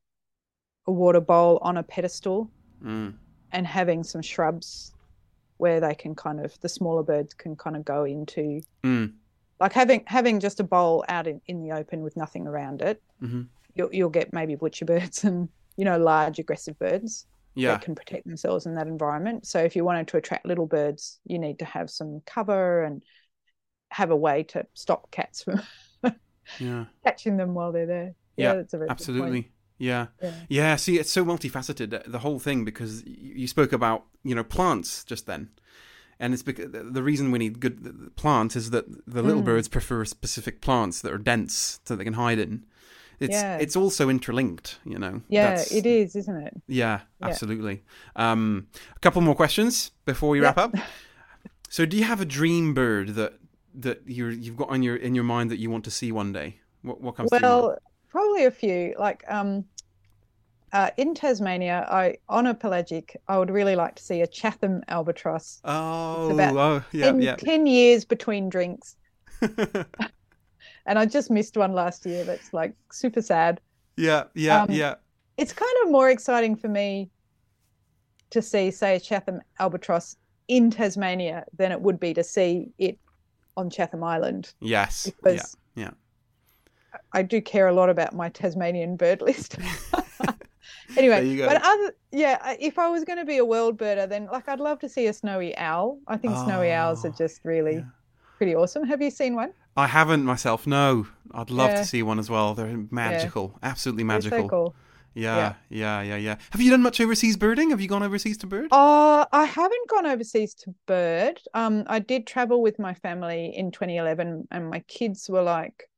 a water bowl on a pedestal mm. and having some shrubs where they can kind of the smaller birds can kind of go into, mm. like having having just a bowl out in, in the open with nothing around it. Mm-hmm. You'll you'll get maybe butcher birds and you know large aggressive birds. Yeah. That can protect themselves in that environment. So if you wanted to attract little birds, you need to have some cover and have a way to stop cats from yeah. catching them while they're there. Yeah, yeah that's a very absolutely. Yeah. yeah. Yeah. See, it's so multifaceted, the whole thing, because you spoke about, you know, plants just then. And it's because the reason we need good plants is that the little mm. birds prefer specific plants that are dense so they can hide in. It's yeah. it's also interlinked, you know. Yeah, That's, it is, isn't it? Yeah, absolutely. Yeah. Um, a couple more questions before we wrap yeah. up. So, do you have a dream bird that that you're you've got on your in your mind that you want to see one day? What what comes well, to your mind? Well, probably a few. Like um, uh, in Tasmania, I on a pelagic, I would really like to see a Chatham albatross. Oh, oh yeah, ten, yeah. ten years between drinks. And I just missed one last year. That's like super sad. Yeah, yeah, um, yeah. It's kind of more exciting for me to see, say, a Chatham albatross in Tasmania than it would be to see it on Chatham Island. Yes. Because yeah. Yeah. I do care a lot about my Tasmanian bird list. Anyway, but other yeah, if I was going to be a world birder, then like I'd love to see a snowy owl. I think oh, snowy owls are just really yeah. pretty awesome. Have you seen one? I haven't myself. No, I'd love yeah. to see one as well. They're magical, yeah. absolutely magical. They're so cool. Yeah, yeah, yeah, yeah, yeah. Have you done much overseas birding? Have you gone overseas to bird? Oh, I haven't gone overseas to bird. Um, I did travel with my family in twenty eleven, and my kids were like,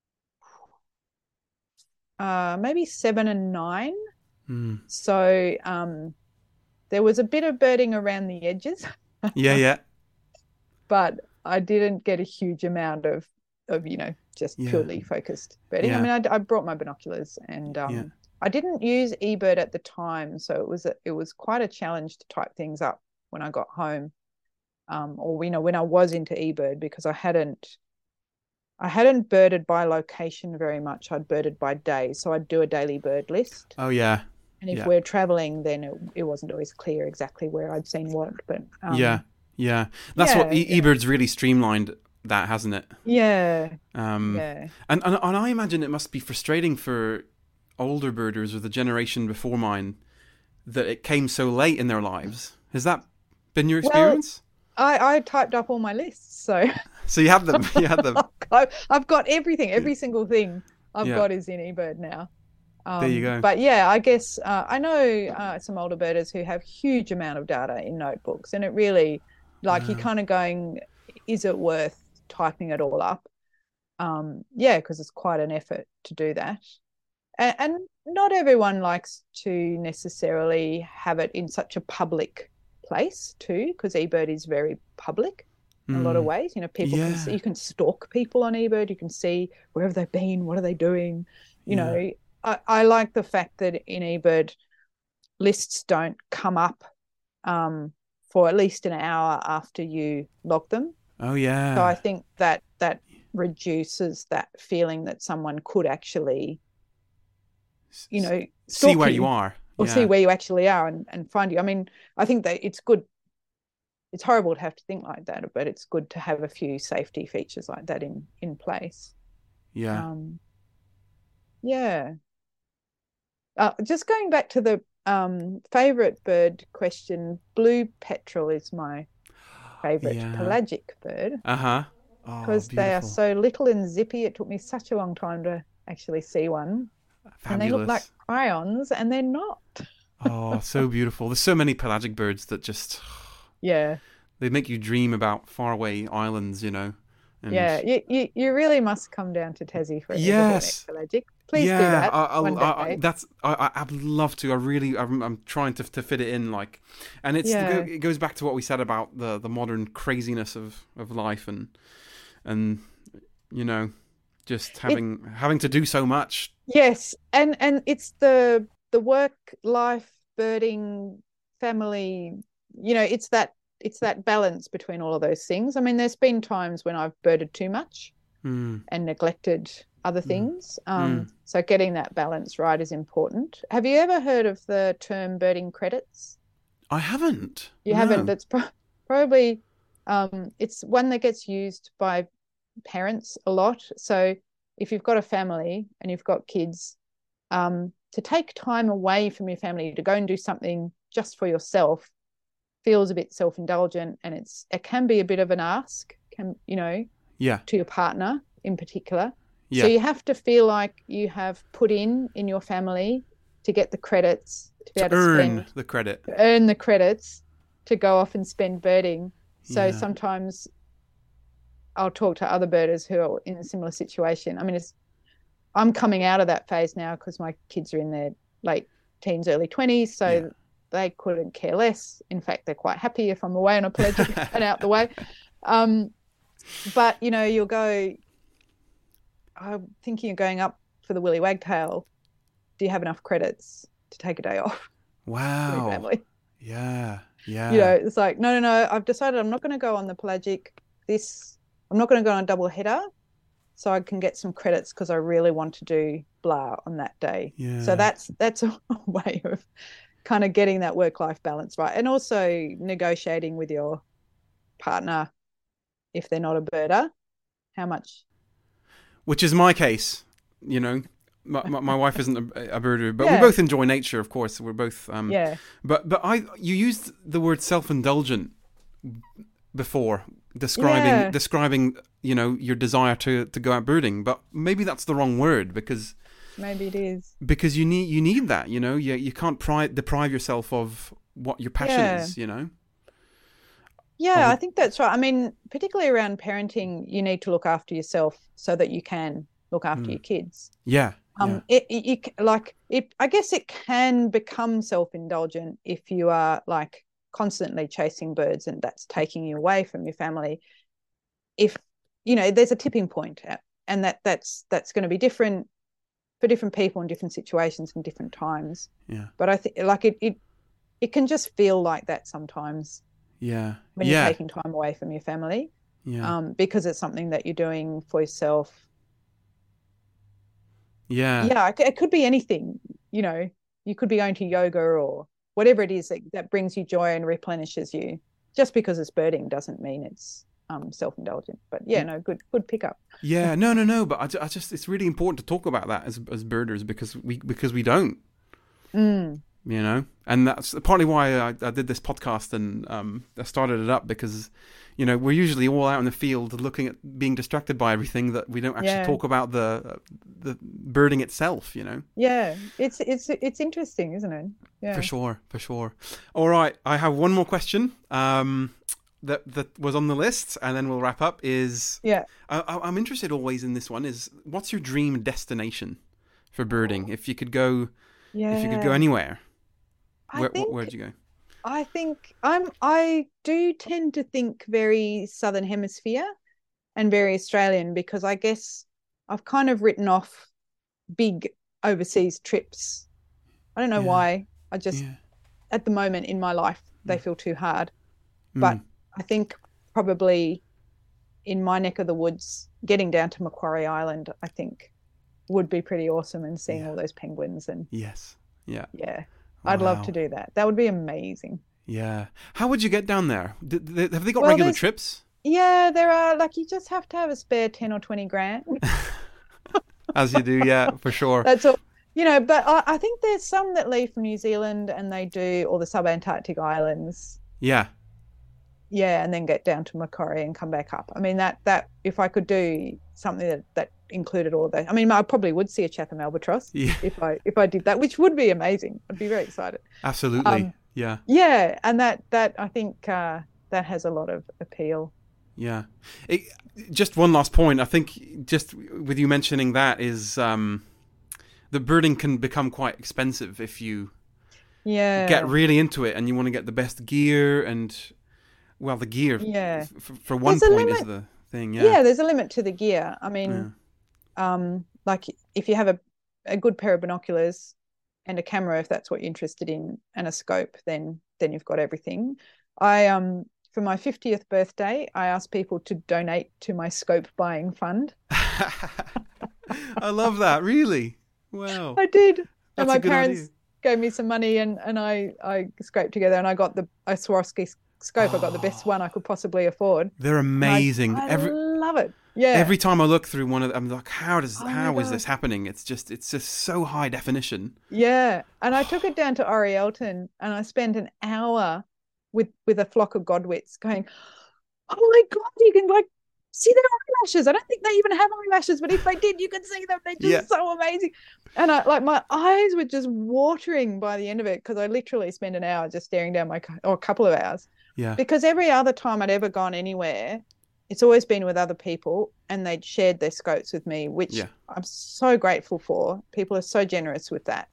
uh, maybe seven and nine. Mm. So, um, there was a bit of birding around the edges. yeah, yeah. But I didn't get a huge amount of, of you know, just yeah. purely focused birding. Yeah. I mean, I, I brought my binoculars and um. Yeah. I didn't use eBird at the time, so it was a, it was quite a challenge to type things up when I got home, um, or you know when I was into eBird because I hadn't I hadn't birded by location very much. I'd birded by day, so I'd do a daily bird list. Oh yeah, and if yeah. we're traveling, then it, it wasn't always clear exactly where I'd seen what. But um, yeah, yeah, that's yeah, what e- yeah. eBird's really streamlined. That hasn't it? Yeah. Um, yeah. And, and and I imagine it must be frustrating for older birders or the generation before mine that it came so late in their lives. Has that been your experience? Well, I, I typed up all my lists, so so you have them. You have them. I've got everything. Every single thing I've yeah. got is in eBird now. Um, there you go. But yeah, I guess uh, I know uh, some older birders who have huge amount of data in notebooks, and it really, like, uh. you're kind of going, is it worth typing it all up? Um, yeah, because it's quite an effort to do that. And not everyone likes to necessarily have it in such a public place too, because eBird is very public in mm. a lot of ways. You know, people yeah. can see, you can stalk people on eBird. You can see where have they been, what are they doing. You yeah. know, I, I like the fact that in eBird lists don't come up um, for at least an hour after you log them. Oh yeah. So I think that that reduces that feeling that someone could actually, you know, see where you are or yeah. see where you actually are and, and find you. I mean, I think that it's good. It's horrible to have to think like that, but it's good to have a few safety features like that in, in place. Yeah. Um, yeah. Uh, just going back to the um, favorite bird question, blue petrel is my favorite Yeah. pelagic bird Uh-huh. Oh, because they are beautiful. so little and zippy. It took me such a long time to actually see one. And they look like Fabulous. crayons, and they're not. Oh, so beautiful. There's so many pelagic birds that just Yeah. they make you dream about faraway islands, you know. And Yeah. You, you, you really must come down to Tassie for a look at an yes. pelagic. Please do Yeah, that I, I'll, one I, I, day. that's I, I- I'd love to. I really, I'm, I'm trying to to fit it in, like, and it's Yeah. it goes back to what we said about the the modern craziness of of life and and you know just having having to do so much. Yes, and and it's the the work life birding family, you know, it's that it's that balance between all of those things. I mean, there's been times when I've birded too much Mm, and neglected other mm, things. Um, mm. so getting that balance right is important. Have you ever heard of the term birding credits? I haven't. You haven't. No. That's pro probably um, it's one that gets used by parents a lot. So if you've got a family and you've got kids, um, to take time away from your family to go and do something just for yourself feels a bit self-indulgent, and it's it can be a bit of an ask, can you know, Yeah. to your partner in particular. Yeah. So you have to feel like you have put in in your family to get the credits to be To able to earn spend the credit. to earn the credits to go off and spend birding. So Yeah. sometimes I'll talk to other birders who are in a similar situation. I mean, it's I'm coming out of that phase now because my kids are in their late teens, early twenties, so Yeah. they couldn't care less. In fact, they're quite happy if I'm away on a pelagic and out the way. Um, but you know, you'll go. I'm thinking of going up for the Willy Wagtail. Do you have enough credits to take a day off for your Wow. family? Yeah. Yeah. You know, it's like, no, no, no. I've decided I'm not going to go on the pelagic. This, I'm not going to go on a double header, so I can get some credits because I really want to do blah on that day. Yeah. So that's that's a way of kind of getting that work-life balance right, and also negotiating with your partner if they're not a birder, how much. Which is my case, you know. My, my, my wife isn't a, a birder, but Yeah. we both enjoy nature, of course. We're both, um, Yeah, but but I you used the word self-indulgent before describing Yeah. describing you know your desire to to go out birding, but maybe that's the wrong word because maybe it is. because you need you need that, you know. You you can't pri- deprive yourself of what your passion Yeah. is, you know. Yeah, I I would- think that's right. I mean, particularly around parenting, you need to look after yourself so that you can look after Mm. your kids. Yeah, Um, yeah, it, it, you c- like it. I guess it can become self-indulgent if you are like constantly chasing birds, and that's taking you away from your family. If you know, there's a tipping point, at, and that that's that's going to be different for different people in different situations and different times. yeah, But I think like it, it, it can just feel like that sometimes yeah, when you're yeah, taking time away from your family, yeah, um, because it's something that you're doing for yourself. yeah, Yeah, it, it could be anything, you know, you could be going to yoga or whatever it is that, that brings you joy and replenishes you. Just because it's birding doesn't mean it's um, self-indulgent. But yeah, no, good good pickup. yeah. No, no, no. But I, ju- I just it's really important to talk about that as as birders because we because we don't. Mm, You know, and that's partly why I, I did this podcast and um, I started it up because, you know, we're usually all out in the field looking at being distracted by everything that we don't actually Yeah. talk about the the birding itself. You know, yeah, it's it's it's interesting, isn't it? Yeah. for sure, for sure. All right, I have one more question um, that that was on the list, and then we'll wrap up. Is Yeah. I, I- I'm interested always in this one. Is what's your dream destination for birding? If you could go, Yeah. if you could go anywhere, I where think where'd you go? I think I'm I do tend to think very Southern Hemisphere and very Australian, because I guess I've kind of written off big overseas trips. I don't know Yeah. why. I just Yeah. at the moment in my life they Mm. feel too hard. Mm. But I think probably in my neck of the woods, getting down to Macquarie Island, I think would be pretty awesome, and seeing Yeah. all those penguins, and Yes. Yeah. yeah, I'd love Wow. to do that. That would be amazing. Yeah. How would you get down there? Did, did- have they got Well, regular there's- trips? Yeah, there are, like, you just have to have a spare ten or twenty grand. As you do, yeah, for sure. That's all, you know, but I, I think there's some that leave from New Zealand and they do all the subantarctic islands. Yeah. yeah, and then get down to Macquarie and come back up. I mean, that that if I could do something that, that included all of that, I mean, I probably would see a Chatham albatross Yeah. if I if I did that, which would be amazing. I'd be very excited. Absolutely. Um, yeah. Yeah, and that that I think uh, that has a lot of appeal. Yeah. It, just one last point. I think just with you mentioning that is um, the birding can become quite expensive if you Yeah. get really into it and you want to get the best gear and, well, the gear Yeah. f- for one There's a point is limit. the thing. Yeah. Yeah, there's a limit to the gear. I mean, Yeah. um, like if you have a, a good pair of binoculars and a camera, if that's what you're interested in, and a scope, then then you've got everything. I um for my fiftieth birthday, I asked people to donate to my scope buying fund. I love that. Really? Wow. I did. That's and my a good parents idea. gave me some money, and and I I scraped together, and I got the a Swarovski scope. Oh, I got the best one I could possibly afford. They're amazing. I, I every love it. Yeah. every time I look through one of them, I'm like, how does Oh how my is God. this happening? It's just it's just so high definition. Yeah, and I took it down to Orielton, and I spent an hour with with a flock of godwits going, "Oh my God, you can like see their eyelashes. I don't think they even have eyelashes, but if they did, you could see them. They're just Yeah. so amazing." And I like my eyes were just watering by the end of it because I literally spent an hour just staring down my or a couple of hours. Yeah. Because every other time I'd ever gone anywhere, it's always been with other people, and they'd shared their scopes with me, which Yeah. I'm so grateful for. People are so generous with that.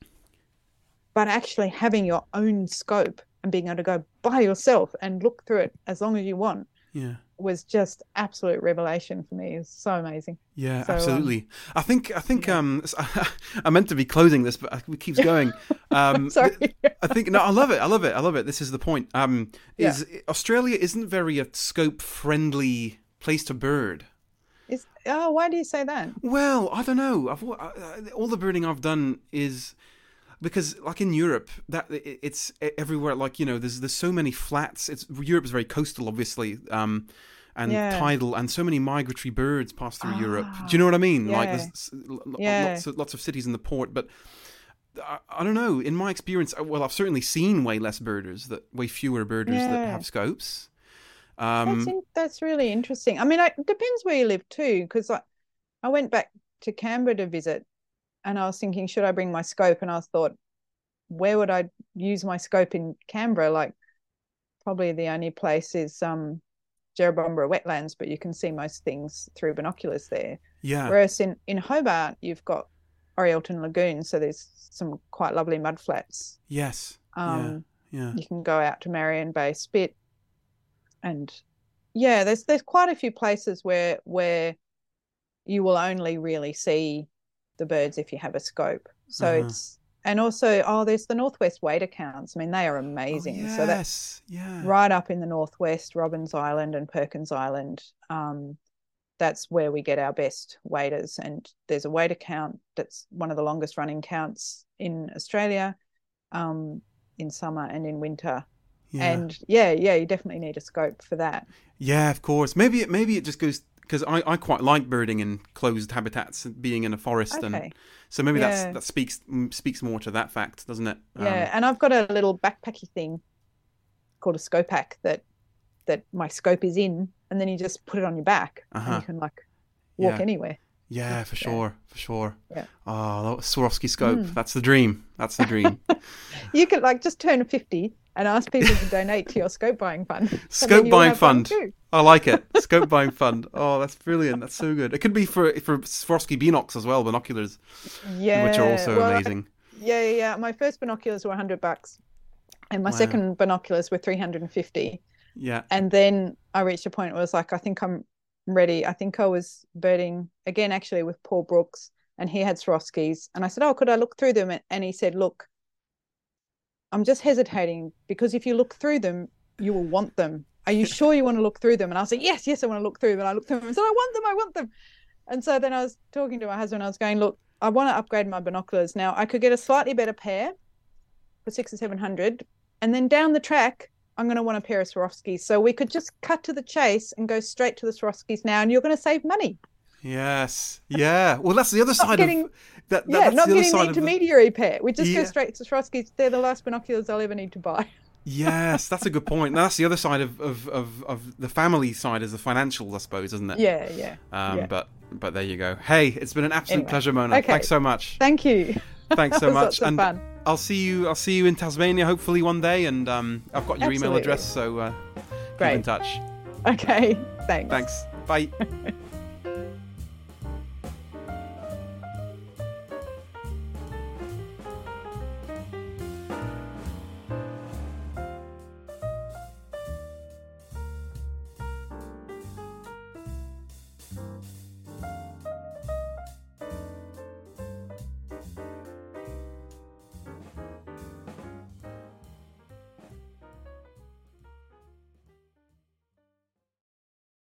But actually having your own scope and being able to go by yourself and look through it as long as you want Yeah. was just absolute revelation for me. It's so amazing. Yeah, So, um, absolutely. I think I think yeah. um I meant to be closing this, but it keeps going. Um, Sorry. th- I think no, I love it. I love it. I love it. This is the point. Um, is Australia isn't very a scope friendly place to bird. Is, oh, why do you say that? Well, I don't know. I've I, I- all the birding I've done is because, like in Europe, that it, it's everywhere. Like you know, there's there's so many flats. It's Europe is very coastal, obviously, um, and Yeah. tidal, and so many migratory birds pass through Ah, Europe. Do you know what I mean? Like yeah. there's s- l- l- Yeah. lots of, lots of cities in the port, but. I, I don't know. In my experience, uh, well, I've certainly seen way less birders, that way fewer birders that Yeah. have scopes. Um, That's in, that's really interesting. I mean, I, it depends where you live too, because I, I went back to Canberra to visit, and I was thinking, should I bring my scope? And I was thought, where would I use my scope in Canberra? Like, probably the only place is um, Jerrabomberra wetlands, but you can see most things through binoculars there. yeah. Whereas in, in Hobart, you've got Orielton Lagoon, so there's some quite lovely mud flats. Yes. Um, yeah. Yeah. You can go out to Marion Bay Spit, and yeah, there's there's quite a few places where where you will only really see the birds if you have a scope. So Uh-huh. it's and also oh, there's the Northwest Wader counts. I mean, they are amazing. Oh, yes. So that's yeah. right up in the northwest, Robbins Island and Perkins Island. Um, that's where we get our best waders, and there's a wader count that's one of the longest running counts in Australia, um, in summer and in winter. Yeah. And yeah, yeah, you definitely need a scope for that. Yeah, of course. Maybe it maybe it just goes because I, I quite like birding in closed habitats, being in a forest, Okay. and so maybe Yeah. that's that speaks mm, speaks more to that fact, doesn't it? Yeah, and I've got a little backpacky thing called a scopack that that my scope is in, and then you just put it on your back, Uh-huh. and you can like walk Yeah. anywhere. Yeah, for Yeah. sure, for sure. Yeah. Oh, that was Swarovski scope. Mm. That's the dream. That's the dream. You could like just turn fifty and ask people to donate to your scope buying fund. and then Scope you'll buying have one fund. too. I like it. Scope buying fund. Oh, that's brilliant. That's so good. It could be for for Swarovski binocs as well, binoculars, Yeah, which are also well, amazing. Yeah, yeah, yeah. My first binoculars were a hundred bucks, and my Wow. second binoculars were three hundred and fifty. Yeah. And then I reached a point where I was like, I think I'm ready. I think I was birding again, actually, with Paul Brooks, and he had Swarovskis. And I said, oh, could I look through them? And he said, look, I'm just hesitating because if you look through them, you will want them. Are you sure you want to look through them? And I was like, yes, yes, I want to look through them. And I looked through them and said, I want them, I want them. And so then I was talking to my husband. I was going, look, I want to upgrade my binoculars. Now I could get a slightly better pair for six or seven hundred. And then down the track, I'm going to want a pair of Swarovskis. So we could just cut to the chase and go straight to the Swarovskis now, and you're going to save money. Yes. Yeah. Well, that's the other Not side getting, of that. that yeah, that's not the other getting the side of intermediary pair. We just Yeah. go straight to Swarovskis. They're the last binoculars I'll ever need to buy. Yes, that's a good point. That's the other side of, of, of, of the family side, is the financials, I suppose, isn't it? Yeah, yeah. Um, yeah. But but there you go. Hey, it's been an absolute Anyway, pleasure, Mona. okay. Thanks so much. Thank you. Thanks so It was much. lots of And fun. I'll see you. I'll see you in Tasmania hopefully one day. And um, I've got your email Absolutely. address, so uh, keep Great. in touch. Okay, thanks. Thanks. Bye.